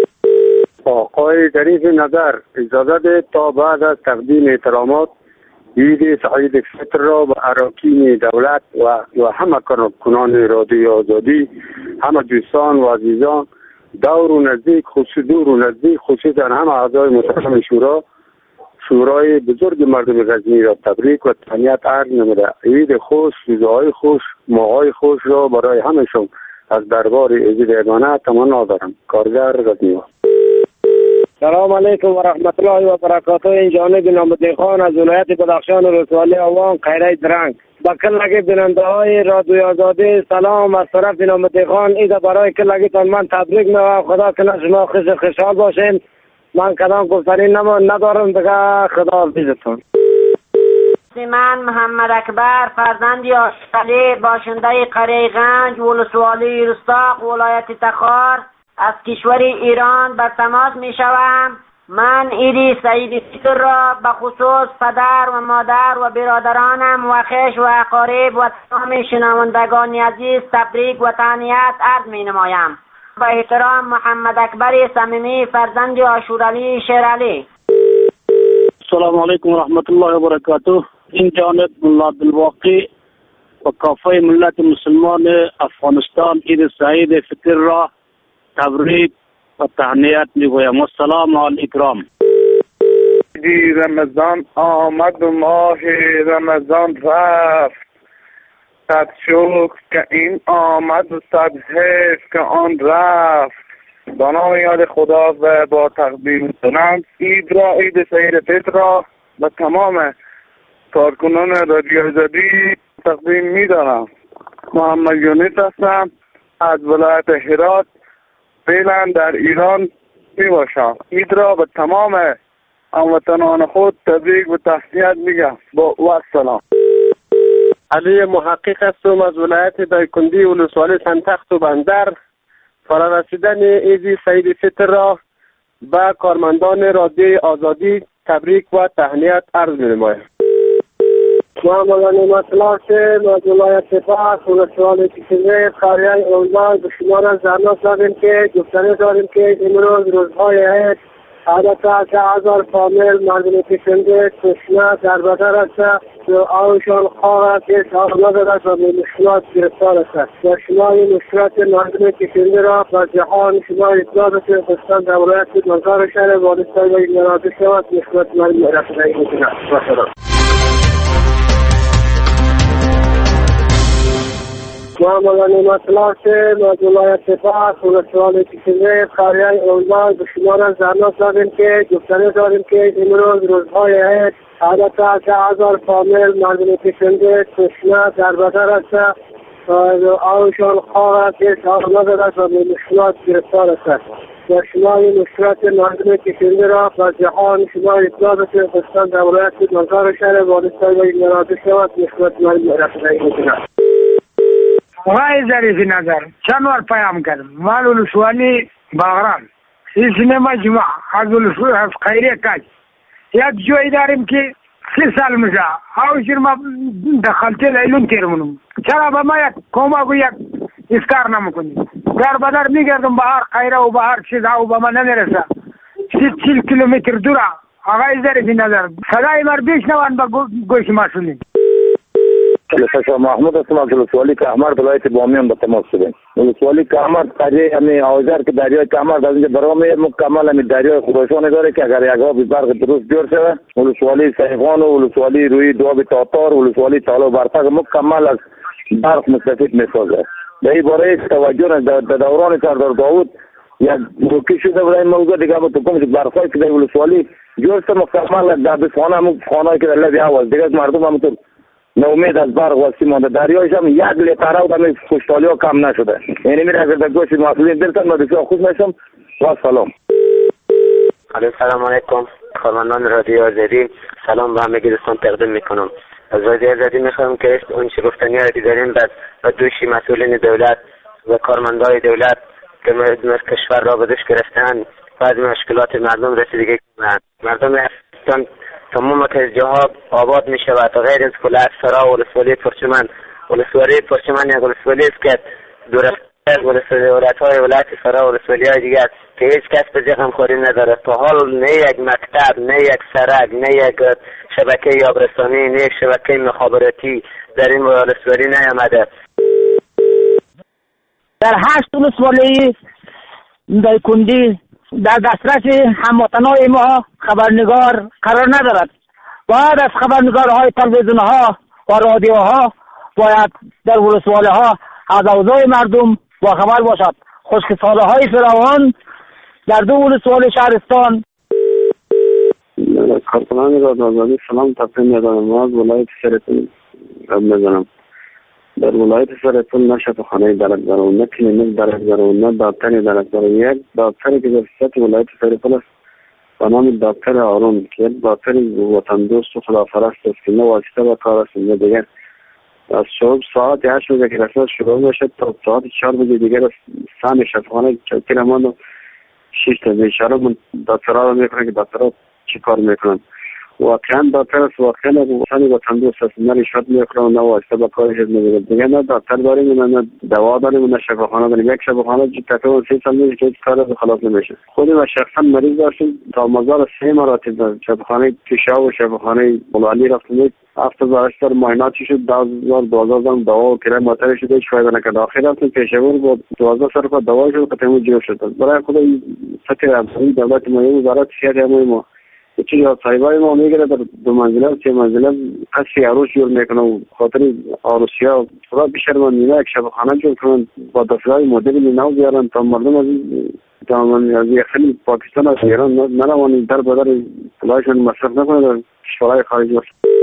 S23: آقای ظریف نظر اجازه ده تا بعد از تقدیم احترامات عید سعید فطر را به اراکین دولت و و همه کارکنان رادیوی آزادی، همه دوستان و عزیزان دور و نزدیک، خصوص دور و نزدیک، خصوصا همه اعضای محترم شورا شورای بزرگ مردم غزنی را تبریک و تهنیت عرض نموده. عید خوش، روزهای خوش، ماهای خوش را برای همهشون از دربار عزیز یگانه تمنا دارم. کارگر غزنی.
S24: سلام علیکم و رحمت الله و برکاته. این جانب نامدی خان از ولایت بدخشان و رسوالی عوام خیره درنگ. با کلگی بیننده های رادیوی آزادی سلام از طرف نامدی خان. ایده برای کلگی تان من تبریک میگم. خدا کنه شما خوش خوشحال باشین. من کدام گفتنی ندارم دیگه. خدا حافظتون.
S25: من محمد اکبر فرزند یاشلی باشنده قریه گنج ولسوالی رستاق ولایت تخار از کشور ایران به تماس می شوم. من عید سعید فطر را به خصوص پدر و مادر و برادرانم و خویش و اقارب و تمام شنوندگان عزیز تبریک و تهنیت عرض می نمایم. با احترام محمد اکبر صمیمی فرزند عاشورعلی شیرعلی.
S24: السلام علیکم و رحمت الله و برکاته. این جانب ملا عبدالواقی و کافه ملت مسلمان افغانستان عید سعید فطر را تبریک و تهنیت میگویم. السلام علیکم.
S26: دی رمضان آمد و ماه رمضان رفت، صد شکر که این آمد و صد حیف که آن رفت. با نام یاد خدا و با تقدیم کنم عید را عید سعید فطر را به تمام کارکنان رادیو آزادی تقدیم میدارم. محمد یونس هستم از ولایت هرات فعلا در ایران می باشم. عید را به تمام هموطنان خود تبریک و تهنیت میگم. با و السلام.
S24: علی محقق هستم از ولایت دایکندی ولسوالی سنتخت و بندر. فرارسیدن عید سعید فطر را به کارمندان رادیوی آزادی تبریک و تهنیت عرض می‌نمایم. محمد نعمت‌الله شیر از ولایت سپاه ولسوالی کشمیر قریه اولمان به شما را زحمت دادیم که گفتنی داریم که امروز روزهای عید عادتا که هزار فامیل مردم کشنده تشنه در بدر است و آنشان خواه که سال ندارد و به مشکلات گرفتار است و شما این مشکلات مردم کشنده را و جهان شما اطلاع بسید خستان در ولایت مزار شهر والستان و این مرازه شود مشکلات مردم رفته میکند. محمد نعمت‌الله شیر از ولایت سپاه ولسوالی کشمیر قریه اولمان به شما را زحمت دادیم که گفتنی داریم که امروز روزهای عید عادتا که هزار فامیل مردم کشنده تشنه در بدر است
S23: آوشان خواه که سالمه دارد و به مشکلات گرفتار است. و شما این مشکلات مردم کشنده را و جهان شما اطلاع بسید بستان در ولایت مزار شهر بالستان و این مناطق شود مشکلات مردم رسنایی میکنند.
S5: آقای ظریفی نظر چند بار پیام کردم مال ولسوالی باغران اسم مجموعه از ولسوالی از خیریه کج یک جایی داریم که سی سال میشه اوشیر ما دخلتی لیلون تیرمونم چرا با ما یک کمک و یک اسکار نمیکنیم در بدر میگردم به هر خیره و به هر چیز و به ما نمیرسه سی چل کیلومتر دوره آقای ظریفی نظر صدای مر بشنوان به گوش مسئولین.
S7: خلیفه محمود هستم از ولسوالی کهمرد ولایت بامیان به تماس شدیم. ولسوالی کهمرد قضیه همین آوزار که دریای کهمرد از اینجا برای مکمل همین دریای خراسان داره که اگر یک آب برق درست جور شود ولسوالی سیغان و ولسوالی روی دواب تاتار ولسوالی تالا برفق مکمل از برق مستفید میسازه. در این باره توجه در دوران سردار داوود یک روکی شده برای موضوع دیگه با تو کمش برفای که در ولسوالی جور شده مکمل در بسخانه همون خانهایی که در لبی هواست دیگه مردم همونطور نومید از برق واسطی مانده دریایش هم یک لیتره و همین خوشحالی ها کم نشده. یعنی میره اگر در گوشی مسئولین برسن و بسیار خوش میشم و سلام.
S9: سلام علیکم کارمندان رادیو آزادی، سلام به همگی دوستان تقدیم میکنم. از رادیو آزادی میخوام که اون چه گفتنی ها دیداریم و دوشی مسئولین دولت و کارمندای دولت که کشور را به دوش گرفتن بعضی مشکلات مردم رسیدگی کنند. مردم افغانستان تمام تجاها آباد می شود و غیر از کل افسرا و ولسوالی پرچمن ولسوالی پرچمن یک ولسوالی است که دورفتر ولسوالیت های ولایت سرا و ولسوالی های دیگر که هیچ کس به جه همخوری نداره. تا حال نه یک مکتب، نه یک سرک، نه یک شبکه آبرسانی، نه یک شبکه مخابراتی در این ولسوالی نیامده.
S12: در هشت ولسوالی در کندی در دسترس هموطنان ما خبرنگار قرار ندارد. باید از خبرنگارهای تلویزیونها و رادیوها باید در ولسوالی ها از اوضاع مردم با خبر باشد. خشکسالی های فراوان در دو ولسوالی شهرستان.
S23: کارکنان رادیو آزادی سلام تقدیم می‌کنم. ما از ولایت سرپل می‌زنم. در ولایت سرپل نه شفاخانه درک داره و نه کلینیک درک داره و نه دکتری درک داره. یک دکتری که در سطح ولایت سرپل است به نام دکتر آرون که یک دکتر وطن دوست و خداپرست است که نه واسطه به کار است نه دیگر. از صبح ساعت هشت بجه که رسول شروع میشه تا ساعت چهار بجه دیگر سان شفاخانه چوکی رمان و شش تا بیچاره من دکترها رو میکنن که دکترها چی کار میکنن. واقعا دکتر است، واقعا وطن وطن دوست است، نه رشوت میخوره و نه واسطه به کارش نمیره. دیگه نه دکتر داریم نه دوا داریم نه شفاخانه داریم. یک شفاخانه تقریبا سی سال میشه که هیچ کار از خلاص نمیشه. خود ما شخصا مریض داشتیم تا مزار سه مراتب شفاخانه کشا و شفاخانه بلالی رفتیم. هفت هزار هشت سال معایناتی شد، دو هزار دو هزار دوا و کرای ماتری شده هیچ فایده نکرد. آخر رفتیم پیشور با دوازده سال که دوا شد که تمام جور شد. برای خود فکر افغانی دولت ما وزارت صحت ما چیزی از صاحبای ما میگیره در دو منزله و سه منزله قصری عروس جور میکنه و خاطر عروسی ها خدا بیشتر من میگه یک شبخانه جور کنن با دستگاه مدل نو بیارن تا مردم از دامن از خیلی پاکستان از ایران نروانی در بدر پلایشون مصرف نکنه در کشورهای خارجی.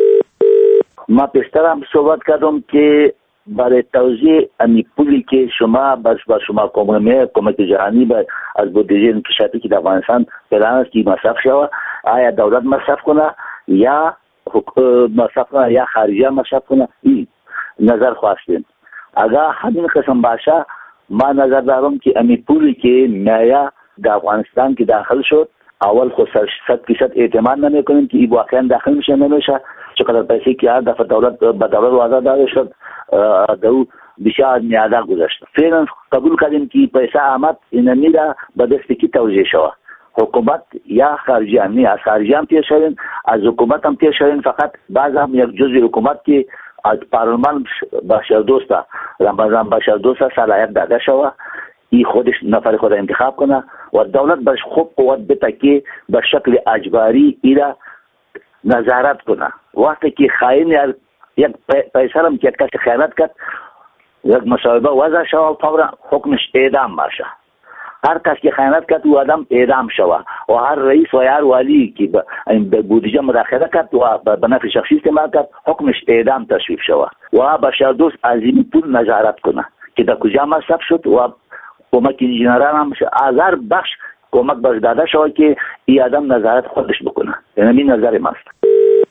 S13: ما پیشترم صحبت کردم که برای توزیع امی پولی که شما بس با شما کمک کمک جهانی از بودجه انکشافی که در افغانستان پلان است که مصرف شود، آیا دولت مصرف کنه یا مصرف کنه یا خارجی مصرف کنه؟ این نظر خواستیم. اگر همین قسم باشه ما نظر دارم که امی پولی که نیا در افغانستان که داخل شد اول خود صد فیصد اعتماد نمی کنیم که این واقعا داخل میشه نمیشه. چقدر پیسه که هر دفعه دولت به دولت وعده داده شد دو بسیار میاده گذشت. فعلا قبول کردیم که پیسه آمد این میره به دست کی توزیع شود، حکومت یا خارجی هم. از خارجی هم تیر شدن، از حکومت هم تیر شدن، فقط بعض هم یک جزء حکومت که از پارلمان بشر دوسته رمضان بشر دوسته صلاحیت داده شود ای خودش نفر خود انتخاب کنه و دولت برش خوب قوت بده که به شکل اجباری ایره نظارت کنه. وقتی که خائن یک پیسه هم که کسی خیانت کرد یک مصاحبه وضع شود فورا حکمش اعدام باشه. هر کس که خیانت کرد او آدم اعدام شود و هر رئیس و هر والی که به بودجه مداخله کرد و به نفع شخصی استعمال کرد حکمش اعدام تشریف شود. و بشردوست از این پول نظارت کنه که در کجا مصرف شد و کمک انجینران هم از هر بخش کمک بهش داده شود که این آدم نظارت خودش بکنه. یعنی نظر ماست.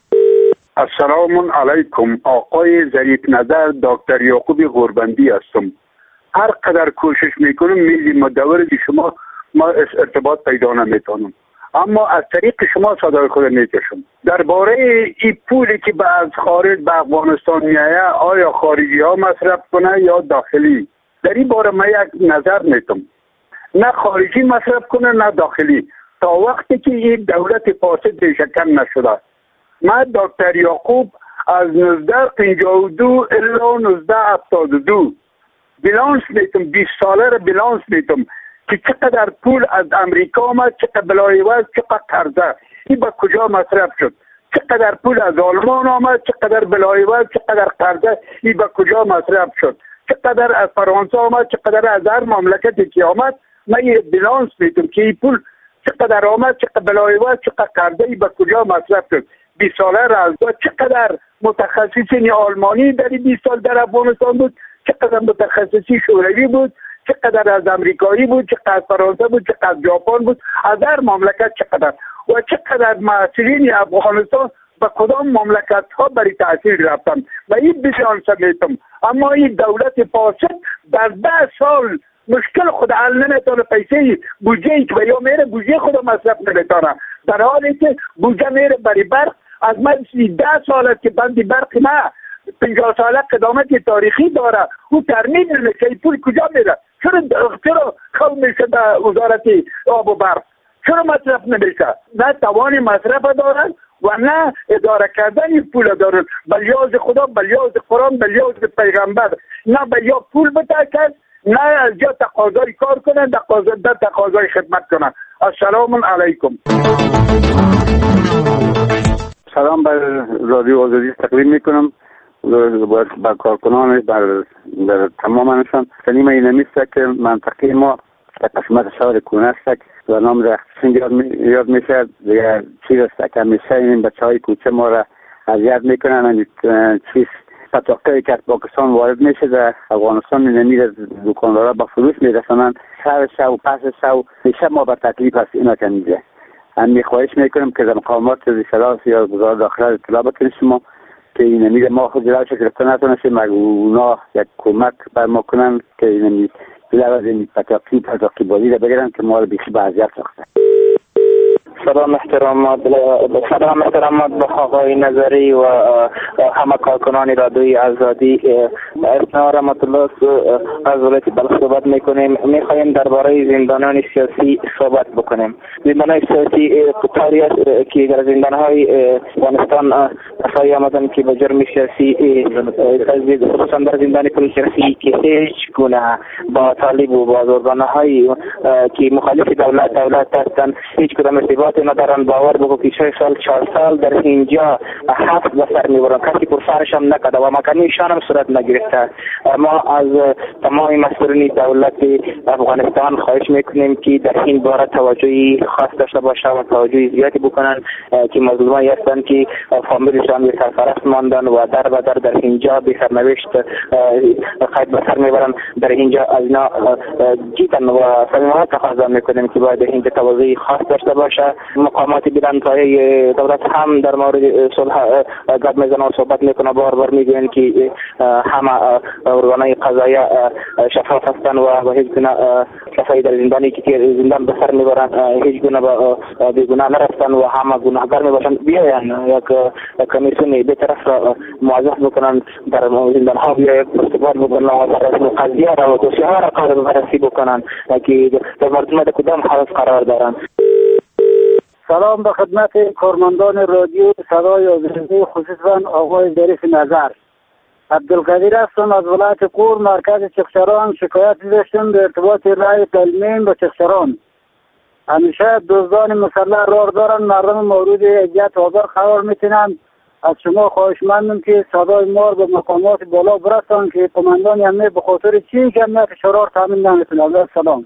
S23: السلام علیکم. آقای ظریف نظر دکتر یعقوب غربندی هستم. هر قدر کوشش میکنم میلی مدور شما ما ارتباط پیدا نمیتونم، اما از طریق شما صدای خود میکشم. درباره این پولی که به از خارج به افغانستان میایه آیا خارجی ها مصرف کنه یا داخلی؟ در این باره من یک نظر میتم، نه خارجی مصرف کنه نه داخلی، تا وقتی که این دولت فاسد شکن نشده. من دکتر یعقوب از نوزده پنجاه و دو الا نوزده هفتاد و دو بیلانس میتم، بیست ساله رو بیلانس میتم که چقدر پول از امریکا آمد، چقدر بلایوز، چقدر قرضه، این به کجا مصرف شد، چقدر پول از آلمان آمد، چقدر بلایوز، چقدر قرضه، این به کجا مصرف شد، چقدر از فرانسه آمد، چقدر از هر مملکتی که آمد. من یه بیلانس میتم که این پول چقدر آمد، چقدر بلایوز، چقدر قرضه، این به کجا مصرف شد. بیست ساله راز چقدر متخصصین آلمانی در بیست سال در افغانستان بود، چقدر متخصصی شوروی بود، چقدر از امریکایی بود، چقدر از فرانسه بود، چقدر از ژاپن بود، از هر مملکت چقدر، و چقدر مسئولین افغانستان به کدام مملکت ها برای تاثیر رفتن و این بیلانس میتم. اما این دولت فاسد در ده سال مشکل خود حل نمیتونه، پیسه بودجه که یا میره بودجه خود مصرف نمیتونه، در حالی که بودجه میره برای برق. از من ده سال که بندی برق نه پنجاه ساله قدامت تاریخی داره، او ترمیم نمیشه، پول کجا میره؟ چرا چرا کم میشه در وزارت آب و برق؟ چرا مصرف نمیشه؟ نه توان مصرف دارن و نه اداره کردن این پول دارن، بلیاز خدا، بلیاز قرآن، بلیاز پیغمبر، نه بیا پول بتاکن، نه از جا تقاضای کار کنن، در تقاضای خدمت کنن. السلام علیکم. سلام بر رادیو آزادی تقدیم میکنم با کارکنان در, در تمامشان. سلیم اینمی است که منطقه ما در قسمت شهر کونه است و نام رخصین یاد, می، یاد میشه. دیگر چیز است که همیشه این بچه های کوچه ما را اذیت میکنن. این چیز پتاقه که از پاکستان وارد میشه در افغانستان نمید دکاندارا با فروش میرسانن، سر شو پس شو میشه ما با تکلیف است اینا که میده. من میخواهش میکنم که در مقامات زیشلاس یا گزار داخل اطلاع بکنید شما که این نمید ما خود جلوش گرفته نتونستیم، مگه اونا یک کمک بر ما کنن که این نمید جلو از این پتاقی پتاقی بازی را بگیرن که ما رو بیخی به اذیت ساخته.
S15: سلام احترامات سلام احترامات به آقای نظری و همه کارکنان رادیوی آزادی. اسنا رحمت الله از ولایت بلخ صحبت میکنیم. میخوایم درباره زندانان سیاسی صحبت بکنیم. زندانهای سیاسی قطاری است که در زندانهای افغانستان کسایی آمدن که به جرم سیاسی، خصوصا در زندان پلیسرسی که هیچ گونه با طالب و با ارگانهای که مخالف دولت دولت هستند هیچ کدام ارتباط ندارن. باور بگو که شش سال چهار سال در اینجا حبس به سر میبرن، کسی پرسرش هم نکرده و مکنیشان هم صورت نگرفته. ما از تمام مسئولین دولت افغانستان خواهش میکنیم که در این باره توجهی خاص داشته باشه و توجهی زیادی بکنن که مظلومایی هستند که فامیلشان به سرپرست ماندن و در و در در اینجا به سرنوشت قید به سر میبرن. در اینجا از اینا جیتن و صمیمانه تقاضا میکنیم که باید اینجا توجهی خاص داشته باشه. مقامات بلندپایه دولت هم در مورد صلح گپ میزنن و صحبت میکنه، بار بار میگن که همه ارگانهای قضاییه شفاف هستن و هیچ گونه کسایی در زندانی که زندان به سر میبرن هیچ گونه بیگناه نرفتن و همه گناهکار میباشن. بیاین یک کمیسیون به طرف موظف بکنن در زندان ها، بیاین استقبال بکنن و در قضیه را و دوسیه ها را قرار بررسی بکنن که در مردم در کدام حالت قرار دارن.
S6: سلام به خدمت کارمندان رادیو صدای آزادی، خصوصا آقای ظریف نظر. عبدالقدیر هستم از ولایت قور مرکز چخچران. شکایت داشتم به ارتباط رای تلمیم به چخچران. همیشه دزدان مسلح راه دارن، مردم مورد اذیت و آزار قرار میتونن. از شما خواهشمندم که صدای ما به مقامات بالا برسان که قماندان امنیت به خاطر چی که امنیت شرار تامین نمیتونه. سلام.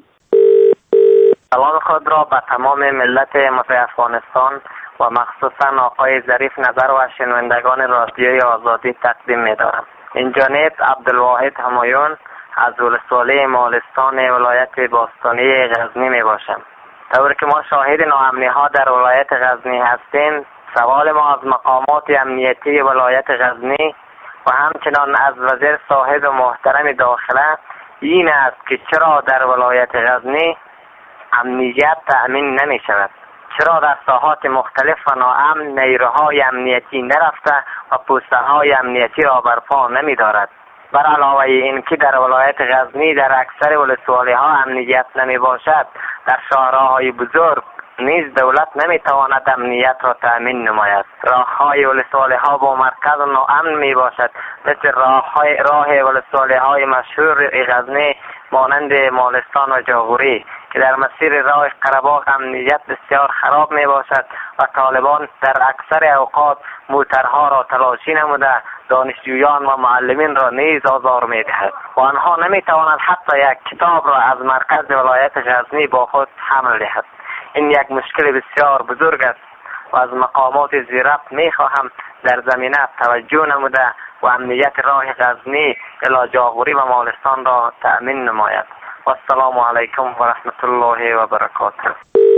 S8: سلام خود را به تمام ملت متحد افغانستان و مخصوصا آقای ظریف نظر و شنوندگان رادیوی آزادی تقدیم می‌دارم. این جانب عبدالواحد همایون از ولسوالی مالستان ولایت باستانی غزنی می باشم. طوری که ما شاهد ناامنی ها در ولایت غزنی هستیم، سوال ما از مقامات امنیتی ولایت غزنی و همچنان از وزیر صاحب محترم داخله این است که چرا در ولایت غزنی امنیت تأمین نمی شود؟ چرا در ساحات مختلف و ناامن نیروهای امنیتی نرفته و پوسترهای امنیتی را برپا نمی دارد؟ بر علاوه این که در ولایت غزنی در اکثر ولسوالی ها امنیت نمی باشد، در شهرهای بزرگ نیز دولت نمی تواند امنیت را تأمین نماید. راههای ولسوالی ها با مرکز و ناامن می باشد، مثل راه راه ولسوالی های مشهور غزنی مانند مالستان و جاغوری که در مسیر راه قره‌باغ امنیت بسیار خراب می باشد و طالبان در اکثر اوقات موترها را تلاشی نموده دانشجویان و معلمین را نیز آزار می دهد و آنها نمی توانند حتی یک کتاب را از مرکز ولایت غزنی با خود حمل دهد. این یک مشکل بسیار بزرگ است و از مقامات زیرفت می خواهم در زمینه توجه نموده و امنیت راه غزنی الی جاغوری و مالستان را تأمین نماید. و السلام علیکم و رحمت الله و برکاته.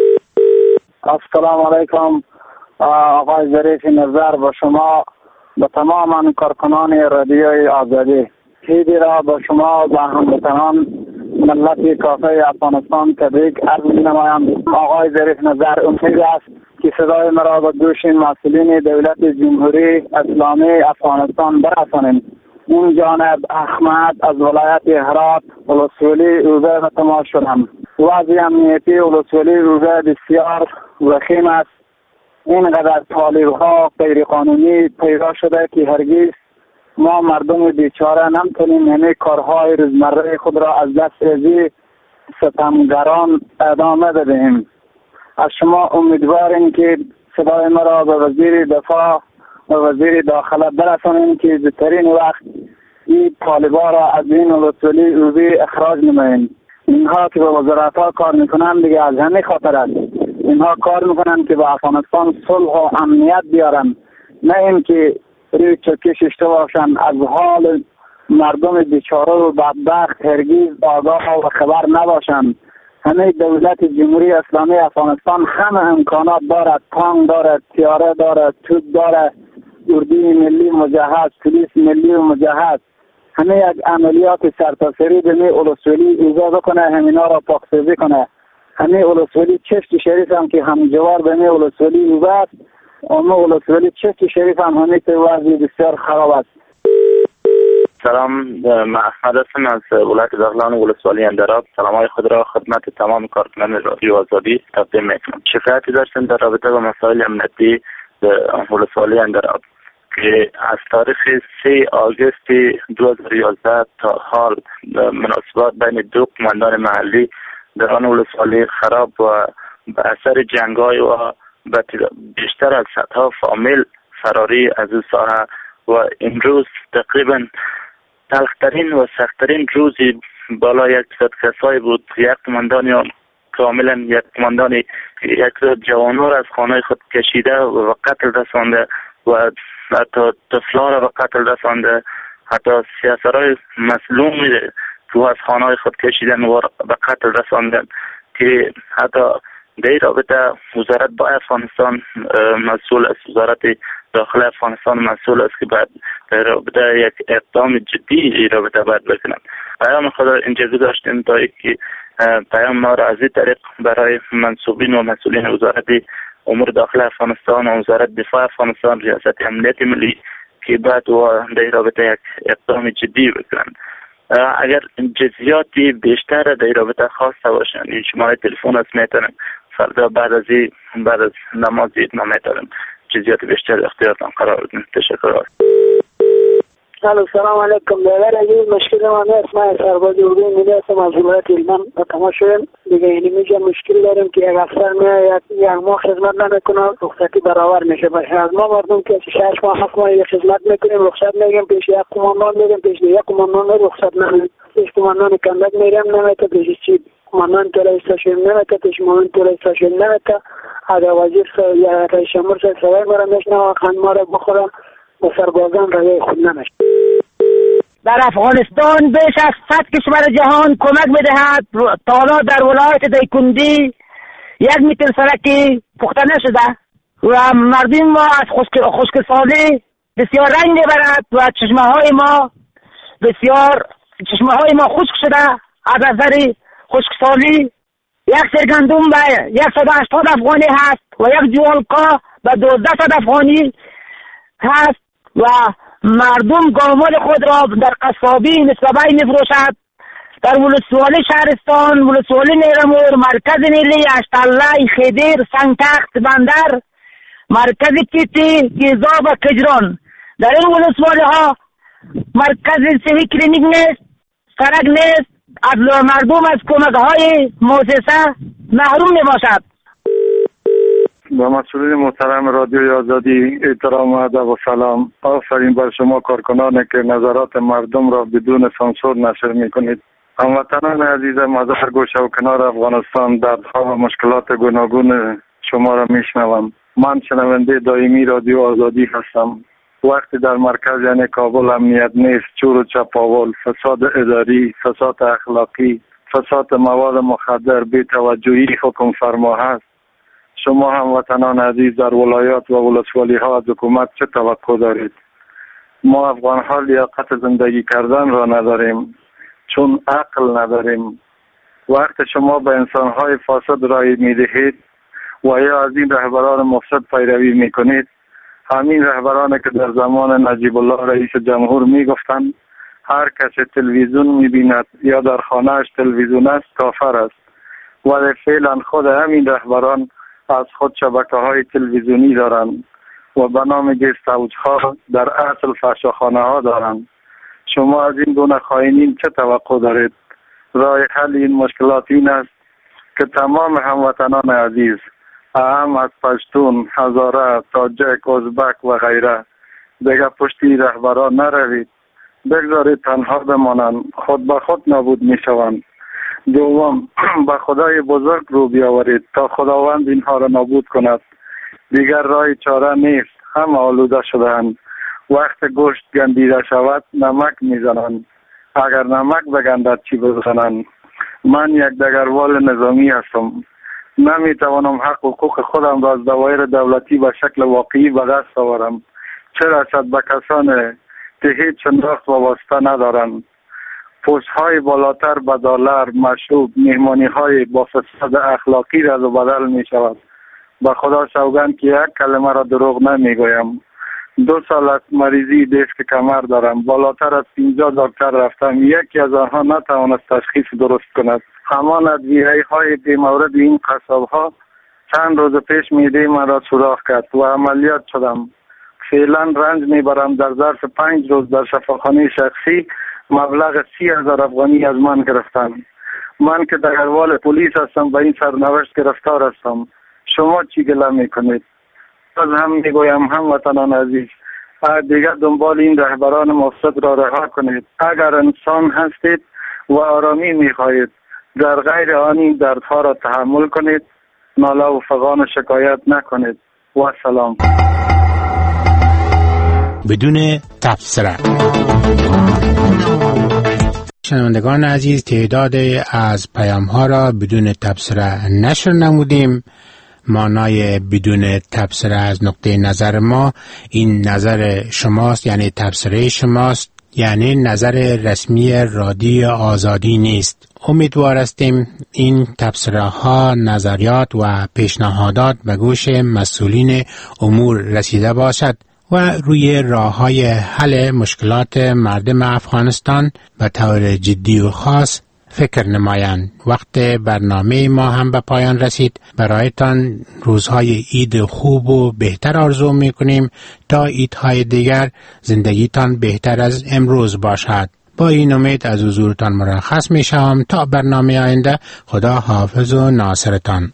S6: السلام علیکم آقای ظریف نظر با شما با تمام کارکنان رادیوی آزادی. عیدی را با شما و هموطنان ملت کافه افغانستان تبریک عرض می‌نمایم. آقای ظریف نظر امید است که صدای مرا به گوش مسئولین دولت جمهوری اسلامی افغانستان برسانیم. این جانب احمد از ولایت هرات ولسوالی روزه به تماس شدم. وضع امنیتی ولسوالی روزه بسیار وخیم است. اینقدر طالب‌ها غیر قانونی پیدا شده که هرگز ما مردم بیچاره نمیتونیم همه کارهای روزمره خود را از دست ازی ستمگران ادامه بدهیم. از شما امیدواریم که صدای مرا به وزیر دفاع و وزیر داخله برسانیم که زودترین وقت این طالبا را از این ولسوالی روزی اخراج نماییم. اینها که به وزارت ها کار میکنن دیگه از همه خاطر است. اینها کار میکنن که به افغانستان صلح و امنیت بیارن، نه این که روی چکش اشته باشن، از حال مردم بیچاره و بدبخت هرگز آگاه و خبر نباشن. همه دولت جمهوری اسلامی افغانستان همه امکانات دارد، تانک دارد، طیاره دارد، توپ دارد، اردوی ملی مجهز، پلیس ملی مجهز، همه یک عملیات سرتاسری به می ولسوالی ایجاد بکنه، همینا را پاکسازی کنه. همه ولسوالی چشت شریف هم که همجوار به می ولسوالی ایجاد، اما ولسوالی چشت شریف هم همه وضعی بسیار خراب است.
S11: سلام، من احمد هستم از ولایت بغلان ولسوالی اندراب. سلامای خود را خدمت تمام کارکنان رادیو آزادی تقدیم میکنم. شکایتی داشتم در رابطه با مسائل امنیتی ولسوالی اندراب که از تاریخ سه آگوست دو هزار و یازده تا حال مناسبات بین دو قماندان محلی در آن ولسوالی خراب و به اثر جنگ‌های و بیشتر از صدها فامیل فراری از این ساحه و امروز تقریبا تلخترین و سختترین روزی بالا یک صد کسایی بود. یک قماندانی کاملا یک قماندانی یک جوانو را از خانه خود کشیده و قتل رسانده و حتی طفلا را به قتل رسانده، حتی سیاسرهای مسلوم که از خانه خود کشیدن و به قتل رساندن که حتی در رابطه وزارت با افغانستان مسئول است، وزارت داخل افغانستان مسئول است که بعد در رابطه یک اقدام جدی این رابطه باید بکنند. پیام خود اینجا گذاشتیم تا که پیام ما را از این طریق برای منصوبین و مسئولین وزارت امور داخل افغانستان و وزارت دفاع افغانستان، ریاست امنیت ملی که بعد و در رابطه یک اقدام جدی بکنند. اگر جزئیاتی بیشتر در رابطه خواسته باشند این شماره تلفن است، میتونم فردا بعد از این بعد از نماز عید ما میتونم جزئیات بیشتر اختیارتان قرار بدم. تشکر.
S6: سلام علیکم. در این مشکل ما نیست. ما سرباز اردوی ملی هستم از ولایت هلمند و تمام شدیم دیگه. یعنی میگم مشکل داریم که یک افسر میاد یک ماه خدمت نمیکنه، رخصتی برابر میشه. باشه از ما مردم که شش ماه هفت ماه یک خدمت میکنیم، رخصت میگیم پیش یک قماندان میریم، پیش یک قماندان رخصت نمیگیم، پیش قماندان کندک میریم نمیته، پیش چی قماندان تول استاشن نمیته، پیش قماندان تول استاشن نمیته. اگر وزیر یا رئیس جمهور صدای ما را میشنوه خان ما را بخوره و سربازان رای خود نمیشه.
S12: در افغانستان بیش از صد کشور جهان کمک بدهد. تا حالا در ولایت دایکندی یک متر سرکی پخته نشده و مردم ما از خشکسالی بسیار رنج برد و چشمه های ما بسیار چشمه های ما خشک شده از نظر خشکسالی. یک سر گندم به یک صد و هشتاد افغانی هست و یک جوالکا به دوزده صد افغانی هست و مردم گاوان خود را در قصابی نسبه میفروشد. در ولسوالی شهرستان، ولسوالی نیرمور، مرکز نیلی، اشتالله، خدیر، سنگتخت، بندر، مرکز کیتی، گیزا و کجران. در این ولسوالی ها مرکز صحی کلینیک نیست، سرک نیست. از مردم از کمک های مؤسسه محروم می باشد.
S23: با مسئولین محترم رادیوی آزادی احترام و ادب و سلام. آفرین بر شما کارکنان که نظرات مردم را بدون سانسور نشر می کنید. هموطنان عزیزم از هر گوشه و کنار افغانستان دردها و مشکلات گوناگون شما را می شنوم. من شنونده دائمی رادیو آزادی هستم. وقتی در مرکز یعنی کابل امنیت نیست، چور و چپاول، فساد اداری، فساد اخلاقی، فساد مواد مخدر، بی‌توجهی حکم فرما هست، شما هموطنان عزیز در ولایات و ولسوالی ها از حکومت چه توقع دارید؟ ما افغان ها لیاقت زندگی کردن را نداریم چون عقل نداریم. وقت شما به انسان های فاسد رای می دهید و یا از این رهبران مفسد پیروی می کنید، همین رهبرانی که در زمان نجیب الله رئیس جمهور می گفتند هر کس تلویزیون می بیند یا در خانهش تلویزیون است کافر است، ولی فعلا خود همین رهبران از خود شبکه های تلویزیونی دارند و به نام گست هاوس ها در اصل فحشاخانه ها دارند. شما از این گونه خائنین چه توقع دارید؟ راه حل این مشکلات این است که تمام هموطنان عزیز، اهم از پشتون، هزاره، تاجک، ازبک و غیره، دیگر پشتی رهبران نروید. بگذارید تنها بمانند، خود به خود نابود می شوند. دوم، به خدای بزرگ رو بیاورید تا خداوند اینها را نابود کند. دیگر راه چاره نیست، هم آلوده شدند. وقت گوشت گندیده شود نمک میزنند، اگر نمک بگندد چی بزنند؟ من یک دگروال نظامی هستم، نمیتوانم حق و حقوق خودم را از دوایر دولتی به شکل واقعی به دست آورم، چه رسد به کسانی که هیچ شناخت و واسطه ندارند. پست های بالاتر به دلار، مشروب، مهمانی های با فساد اخلاقی رد و بدل می شود. به خدا سوگند که یک کلمه را دروغ نمی گویم. دو سال از مریضی دیسک کمر دارم، بالاتر از پنجاه دکتر رفتم، یکی از آنها نتوانست تشخیص درست کند. همان ادویه های بی مورد این قصاب ها چند روز پیش میده من را سوراخ کرد و عملیات شدم. فعلا رنج میبرم. در ظرف پنج روز در شفاخانه شخصی مبلغ سی هزار افغانی از من گرفتن. من که در احوال پلیس هستم به این سرنوشت گرفتار هستم. شما چی گله میکنید؟ باز هم میگویم هموطنان عزیز، دیگر دنبال این رهبران مفسد را رها کنید. اگر انسان هستید و آرامی میخواهید، در غیر آن این دردها را تحمل کنید، ناله و فغان و شکایت نکنید. و سلام.
S21: بدون تبصره. شنوندگان عزیز، تعداد از پیام ها را بدون تبصره نشر نمودیم. معنای بدون تبصره از نقطه نظر ما این نظر شماست، یعنی تبصره شماست، یعنی نظر رسمی رادیو آزادی نیست. امیدوار هستیم این تبصره ها، نظریات و پیشنهادات به گوش مسئولین امور رسیده باشد و روی راه‌های حل مشکلات مردم افغانستان به طور جدی و خاص فکر نمایند. وقت برنامه ما هم به پایان رسید. برایتان روزهای عید خوب و بهتر آرزو می‌کنیم تا عیدهای دیگر زندگیتان بهتر از امروز باشد. با این امید از حضورتان مرخص می‌شوم تا برنامه آینده. خدا حافظ و ناصرتان.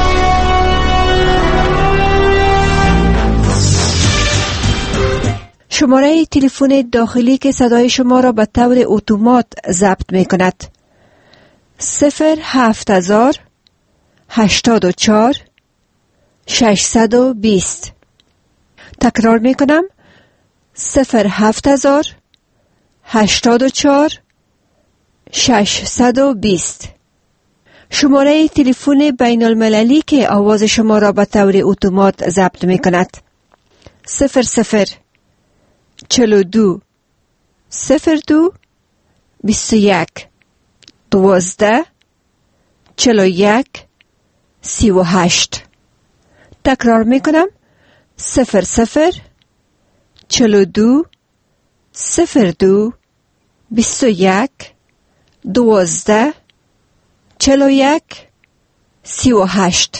S20: شماره تلفن داخلی که صدای شما را به طور اتومات ضبط می کند صفر هفت هزار هشتاد و چهار ششصد و بیست. تکرار می کنم صفر هفت هزار هشتاد و چهار ششصد و بیست. شماره تلفن بین المللی که آواز شما را به طور اتومات ضبط می کند. صفر صفر چل و دو صفر دو بیست و یک دوازده چل و یک سی و هشت. تکرار می کنم. صفر صفر چل و دو صفر دو بیست و یک دوازده چل و یک سی و هشت.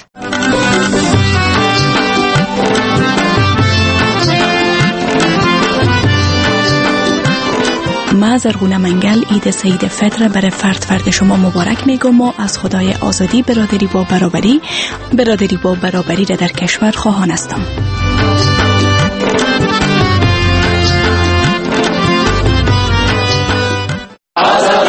S4: ما زرغونه منگل عید سعید فطر برای فرد فرد شما مبارک میگم و از خدای آزادی برادری با برابری برادری با برابری را در کشور خواهان هستم.